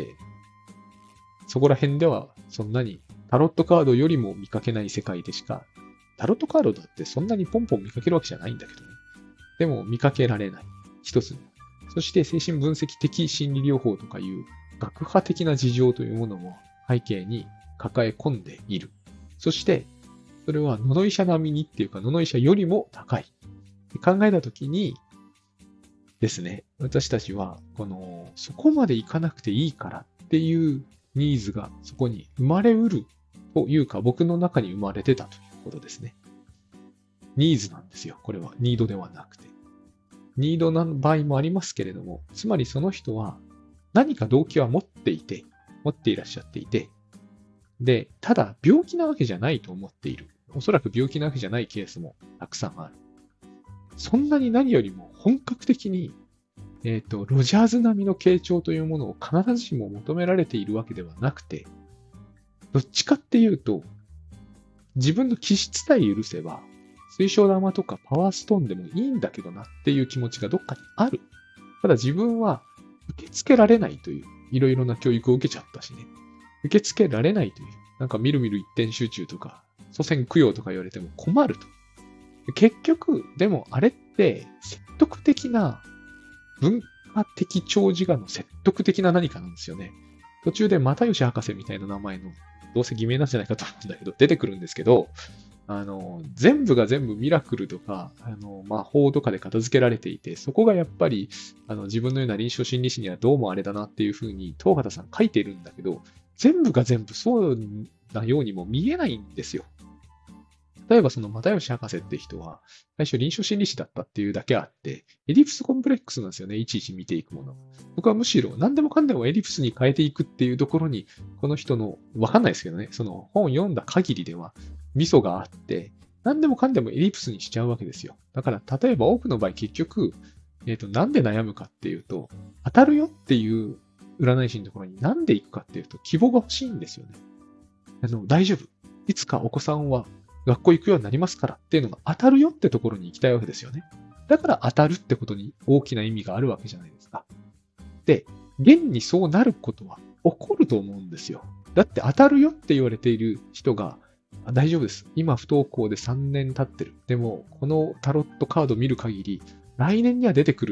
Speaker 1: そこら辺ではそんなにタロットカードよりも見かけない世界でしか、タロットカードだってそんなにポンポン見かけるわけじゃないんだけどね。でも見かけられない。一つに。そして精神分析的心理療法とかいう学派的な事情というものも背景に抱え込んでいる。そして、それは野々医者並みにっていうか野々医者よりも高い。考えたときにですね、私たちは、この、そこまでいかなくていいからっていうニーズがそこに生まれうるというか、僕の中に生まれてたということですね。ニーズなんですよ。これは。ニードではなくて。ニードな場合もありますけれども、つまりその人は何か動機は持っていて、持っていらっしゃっていて、で、ただ病気なわけじゃないと思っている。おそらく病気なわけじゃないケースもたくさんある。そんなに何よりも本格的に、えっと、ロジャーズ並みの傾聴というものを必ずしも求められているわけではなくて、どっちかっていうと、自分の気質さえ許せば、水晶玉とかパワーストーンでもいいんだけどなっていう気持ちがどっかにある。ただ自分は受け付けられないという、いろいろな教育を受けちゃったしね。受け付けられないという、なんかみるみる一点集中とか、祖先供養とか言われても困ると。結局、でもあれって説得的な文化的長寿画の説得的な何かなんですよね。途中で又吉博士みたいな名前の、どうせ偽名なんじゃないかと思うんだけど、出てくるんですけど、あの、全部が全部ミラクルとか、あの、魔法とかで片付けられていて、そこがやっぱり、あの、自分のような臨床心理士にはどうもあれだなっていうふうに、東方さん書いているんだけど、全部が全部そうなようにも見えないんですよ。例えばその又吉博士って人は、最初臨床心理士だったっていうだけあって、エディプスコンプレックスなんですよね、いちいち見ていくもの。僕はむしろ何でもかんでもエディプスに変えていくっていうところに、この人の、わかんないですけどね、その本を読んだ限りでは、ミソがあって、何でもかんでもエディプスにしちゃうわけですよ。だから、例えば多くの場合結局、えっと、なんで悩むかっていうと、当たるよっていう占い師のところになんで行くかっていうと、希望が欲しいんですよね。あの、大丈夫。いつかお子さんは学校行くようになりますからっていうのが当たるよってところに行きたいわけですよね。だから当たるってことに大きな意味があるわけじゃないですか。で、現にそうなることは起こると思うんですよ。だって当たるよって言われている人が、大丈夫です。今不登校でさんねん経ってる。でも、このタロットカード見る限り、来年には出てくる。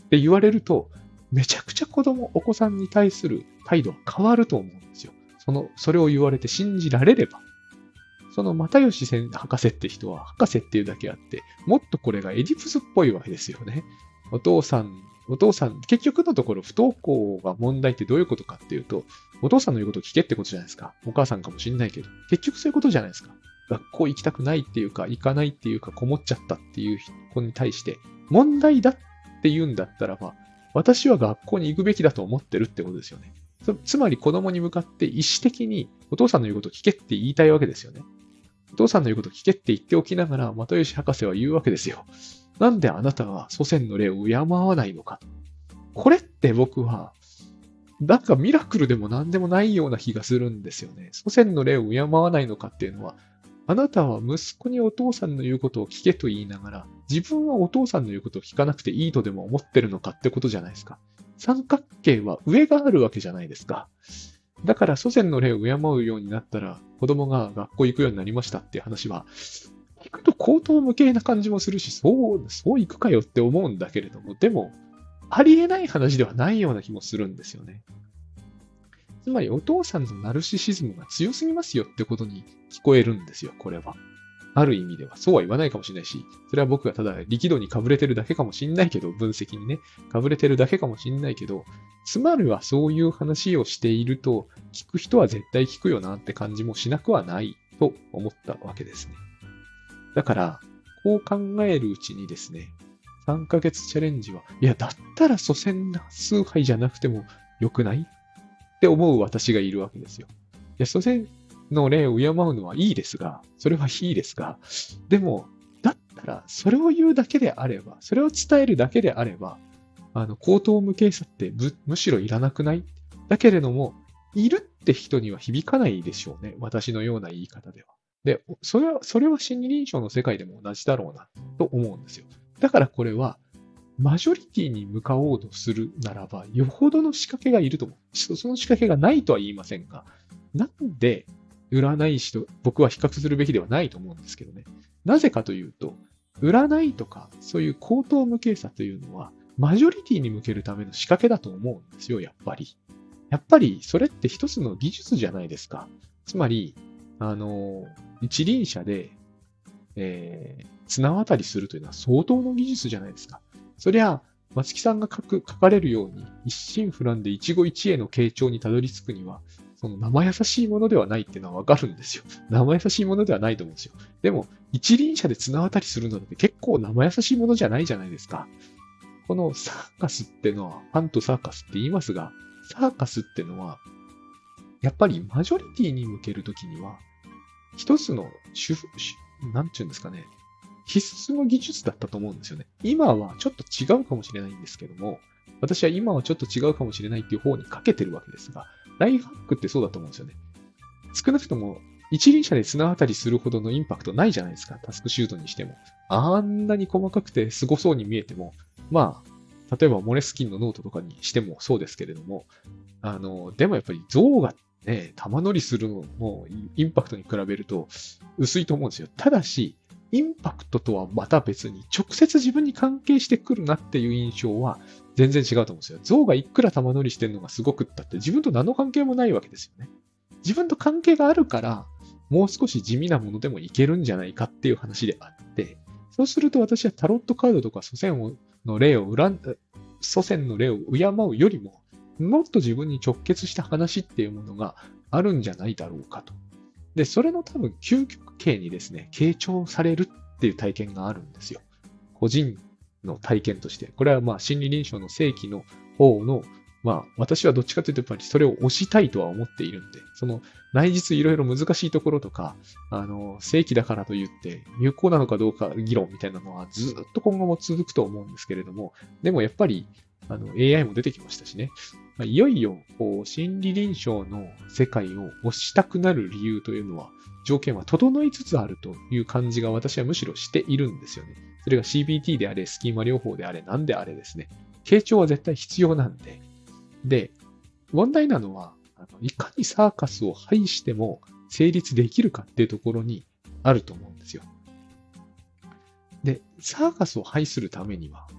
Speaker 1: って言われると、めちゃくちゃ子供、お子さんに対する態度は変わると思うんですよ。その、それを言われて信じられれば。その又吉先博士って人は博士っていうだけあって、もっとこれがエディプスっぽいわけですよね。お父さん、お父さん、結局のところ不登校が問題ってどういうことかっていうと、お父さんの言うことを聞けってことじゃないですか。お母さんかもしんないけど、結局そういうことじゃないですか。学校行きたくないっていうか、行かないっていうか、こもっちゃったっていう子に対して、問題だって言うんだったらば、私は学校に行くべきだと思ってるってことですよね。つまり子供に向かって意思的にお父さんの言うことを聞けって言いたいわけですよね。お父さんの言うことを聞けって言っておきながら、又吉博士は言うわけですよ。なんであなたは祖先の霊を敬わないのか。これって僕は、なんかミラクルでも何でもないような気がするんですよね。祖先の霊を敬わないのかっていうのは、あなたは息子にお父さんの言うことを聞けと言いながら、自分はお父さんの言うことを聞かなくていいとでも思ってるのかってことじゃないですか。三角形は上があるわけじゃないですか。だから祖先の霊を敬うようになったら、子供が学校行くようになりましたっていう話は、聞くと口頭無形な感じもするし、そう、そう行くかよって思うんだけれども、でも、ありえない話ではないような気もするんですよね。つまりお父さんのナルシシズムが強すぎますよってことに聞こえるんですよ、これは。ある意味では。そうは言わないかもしれないし、それは僕がただ力度にかぶれてるだけかもしれないけど、分析にね、かぶれてるだけかもしれないけど、つまりはそういう話をしていると、聞く人は絶対聞くよなって感じもしなくはないと思ったわけですね。だから、こう考えるうちにですね、さんかげつチャレンジは、いや、だったら祖先崇拝じゃなくてもよくないって思う私がいるわけですよ。いや、祖先の霊を敬うのはいいですが、それはいいですが、でも、だったら、それを言うだけであれば、それを伝えるだけであれば、あの、口頭無形さってむしろいらなくない？だけれども、いるって人には響かないでしょうね。私のような言い方では。で、それは、それは心理臨床の世界でも同じだろうな、と思うんですよ。だからこれは、マジョリティに向かおうとするならば、よほどの仕掛けがいると思う。その仕掛けがないとは言いませんが、なんで占い師と僕は比較するべきではないと思うんですけどね。なぜかというと、占いとか、そういう口頭無形さというのは、マジョリティに向けるための仕掛けだと思うんですよ、やっぱり。やっぱり、それって一つの技術じゃないですか。つまり、あの、一輪車で、えー、綱渡りするというのは相当の技術じゃないですか。そりゃ、松木さんが書く、書かれるように、一心不乱で一期一会の傾聴にたどり着くには、その生優しいものではないっていうのはわかるんですよ。生優しいものではないと思うんですよ。でも、一輪車で綱渡りするのって結構生優しいものじゃないじゃないですか。このサーカスってのは、ファンとサーカスって言いますが、サーカスってのは、やっぱりマジョリティに向けるときには、一つの主、なんていうんですかね、必須の技術だったと思うんですよね。今はちょっと違うかもしれないんですけども、私は今はちょっと違うかもしれないっていう方にかけてるわけですが、ライフハックってそうだと思うんですよね。少なくとも、一輪車で綱渡りするほどのインパクトないじゃないですか。タスクシュートにしても。あんなに細かくて凄そうに見えても、まあ、例えばモレスキンのノートとかにしてもそうですけれども、あの、でもやっぱり象がね、玉乗りするのもインパクトに比べると薄いと思うんですよ。ただし、インパクトとはまた別に直接自分に関係してくるなっていう印象は全然違うと思うんですよ。象がいくら玉乗りしてるのがすごくったって自分と何の関係もないわけですよね。自分と関係があるから、もう少し地味なものでもいけるんじゃないかっていう話であって、そうすると私はタロットカードとか祖先の霊を恨ん、祖先の霊を敬うよりも、もっと自分に直結した話っていうものがあるんじゃないだろうかと。で、それの多分究極形にですね、傾聴されるっていう体験があるんですよ。個人の体験として。これはまあ心理臨床の正規の方の、まあ私はどっちかというとやっぱりそれを推したいとは思っているんで、その内実いろいろ難しいところとか、あの、正規だからといって有効なのかどうか議論みたいなのはずっと今後も続くと思うんですけれども、でもやっぱりあの エーアイ も出てきましたしね。まあ、いよいよこう心理臨床の世界を推したくなる理由というのは、条件は整いつつあるという感じが私はむしろしているんですよね。それが シービーティー であれ、スキーマ療法であれ、なんであれですね。傾聴は絶対必要なんで。で、問題なのは、あのいかにサーカスを排しても成立できるかっていうところにあると思うんですよ。で、サーカスを排するためには、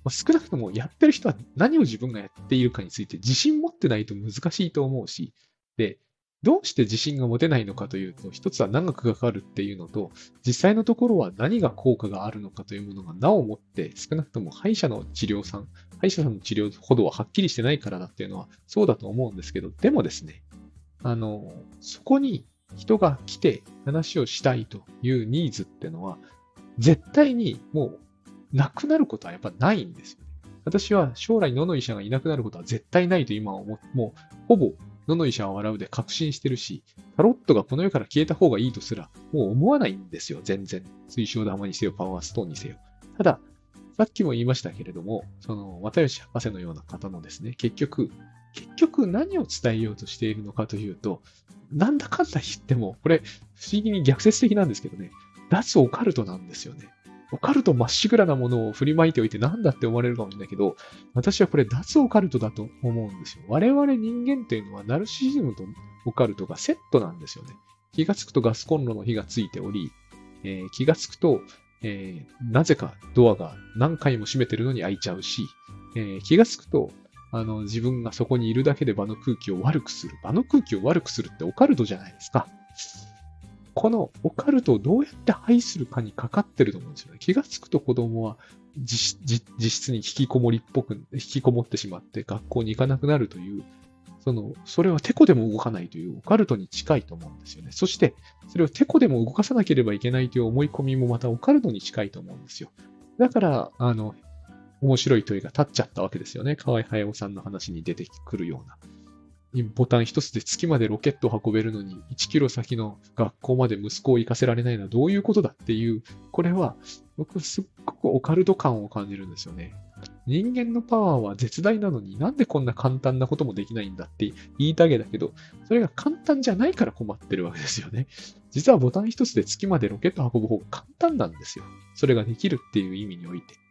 Speaker 1: まあ、少なくともやってる人は何を自分がやっているかについて自信持ってないと難しいと思うし、で、どうして自信が持てないのかというと、一つは長くかかるっていうのと、実際のところは何が効果があるのかというものがなおもって、少なくとも歯医者の治療さん、歯医者さんの治療ほどははっきりしてないからだっていうのはそうだと思うんですけど、でもですね、あの、そこに人が来て話をしたいというニーズってのは、絶対にもうなくなることはやっぱないんですよね。私は将来野の医者がいなくなることは絶対ないと今は思う、もうほぼ野の医者は笑うで確信してるし、タロットがこの世から消えた方がいいとすら、もう思わないんですよ、全然。水晶玉にせよ、パワーストーンにせよ。ただ、さっきも言いましたけれども、その、又吉博士のような方のですね、結局、結局何を伝えようとしているのかというと、なんだかんだ言っても、これ、不思議に逆説的なんですけどね、脱オカルトなんですよね。オカルトまっしぐらなものを振りまいておいてなんだって思われるかもしれないけど、私はこれ脱オカルトだと思うんですよ。我々人間っていうのはナルシシズムとオカルトがセットなんですよね。気がつくとガスコンロの火がついており、えー気がつくと、えーなぜかドアが何回も閉めてるのに開いちゃうし、えー気がつくと、あの、自分がそこにいるだけで場の空気を悪くする。場の空気を悪くするってオカルトじゃないですか。このオカルトをどうやって排するかにかかってると思うんですよね。気がつくと子供は実実実質に引きこもりっぽく、引きこもってしまって学校に行かなくなるという、その、それはテコでも動かないというオカルトに近いと思うんですよね。そして、それをテコでも動かさなければいけないという思い込みもまたオカルトに近いと思うんですよ。だから、あの、面白い問いが立っちゃったわけですよね。河合隼さんの話に出てくるような。ボタン一つで月までロケットを運べるのに、いちキロ先の学校まで息子を行かせられないのはどういうことだっていう、これは僕すっごくオカルト感を感じるんですよね。人間のパワーは絶大なのになんでこんな簡単なこともできないんだって言いたげだけど、それが簡単じゃないから困ってるわけですよね。実はボタン一つで月までロケットを運ぶ方が簡単なんですよ。それができるっていう意味において。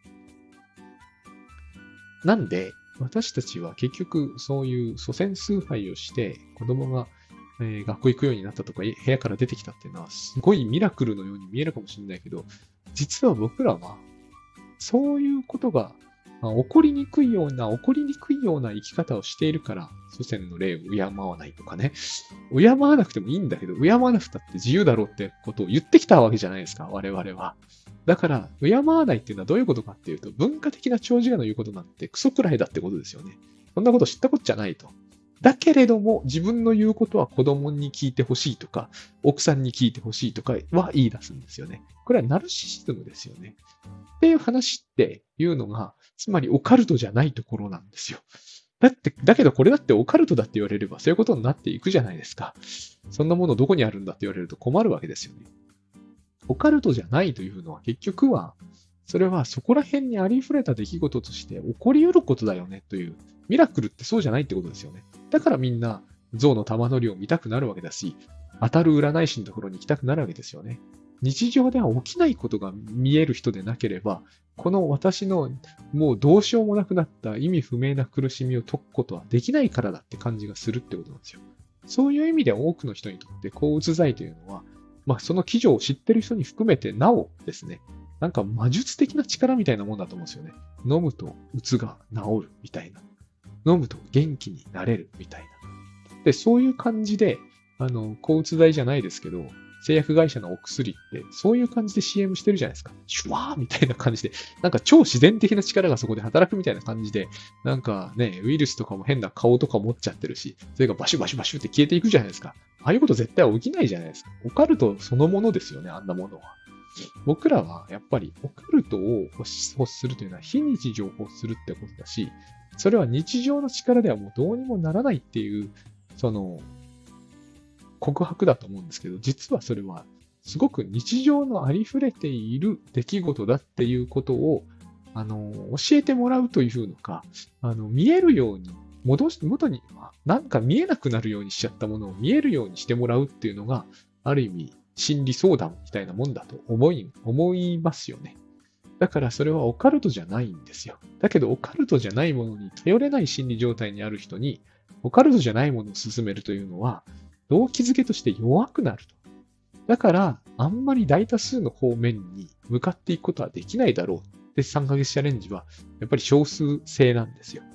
Speaker 1: なんで、私たちは結局そういう祖先崇拝をして子供が、えー学校行くようになったとか部屋から出てきたっていうのはすごいミラクルのように見えるかもしれないけど、実は僕らはそういうことが、まあ起こりにくいような、起こりにくいような生き方をしているから、祖先の霊を敬わないとかね。敬わなくてもいいんだけど、敬わなくたって自由だろうってことを言ってきたわけじゃないですか、我々は。だから、敬わないっていうのはどういうことかっていうと、文化的な長寿がの言うことなんてクソくらいだってことですよね。そんなこと知ったこっちゃないと。だけれども、自分の言うことは子供に聞いてほしいとか、奥さんに聞いてほしいとかは言い出すんですよね。これはナルシシズムですよね。っていう話っていうのが、つまりオカルトじゃないところなんですよ。だって、だけどこれだってオカルトだって言われれば、そういうことになっていくじゃないですか。そんなものどこにあるんだって言われると困るわけですよね。オカルトじゃないというのは結局は、それはそこら辺にありふれた出来事として起こり得ることだよねという、ミラクルってそうじゃないってことですよね。だからみんな、象の玉乗りを見たくなるわけだし、当たる占い師のところに行きたくなるわけですよね。日常では起きないことが見える人でなければ、この私のもうどうしようもなくなった意味不明な苦しみを解くことはできないからだって感じがするってことなんですよ。そういう意味で多くの人にとって抗うつ剤というのは、まあその基準を知ってる人に含めてなおですね、なんか魔術的な力みたいなもんだと思うんですよね。飲むとうつが治るみたいな。飲むと元気になれるみたいな。で、そういう感じで、あの、抗うつ剤じゃないですけど、製薬会社のお薬って、そういう感じで シーエム してるじゃないですか。シュワーみたいな感じで、なんか超自然的な力がそこで働くみたいな感じで、なんかね、ウイルスとかも変な顔とか持っちゃってるし、それがバシュバシュバシュって消えていくじゃないですか。ああいうこと絶対起きないじゃないですか。オカルトそのものですよね、あんなものは。僕らはやっぱりオカルトを欲するというのは非日常を欲するってことだし、それは日常の力ではもうどうにもならないっていう、その、告白だと思うんですけど、実はそれはすごく日常のありふれている出来事だっていうことを、あの、教えてもらうというのか、あの、見えるように、戻し、元に、なんか見えなくなるようにしちゃったものを見えるようにしてもらうっていうのが、ある意味、心理相談みたいなもんだと思い、思いますよね。だからそれはオカルトじゃないんですよ。だけどオカルトじゃないものに頼れない心理状態にある人に、オカルトじゃないものを進めるというのは、動機づけとして弱くなると。だから、あんまり大多数の方面に向かっていくことはできないだろう。 でさんかげつチャレンジは、やっぱり少数制なんですよ。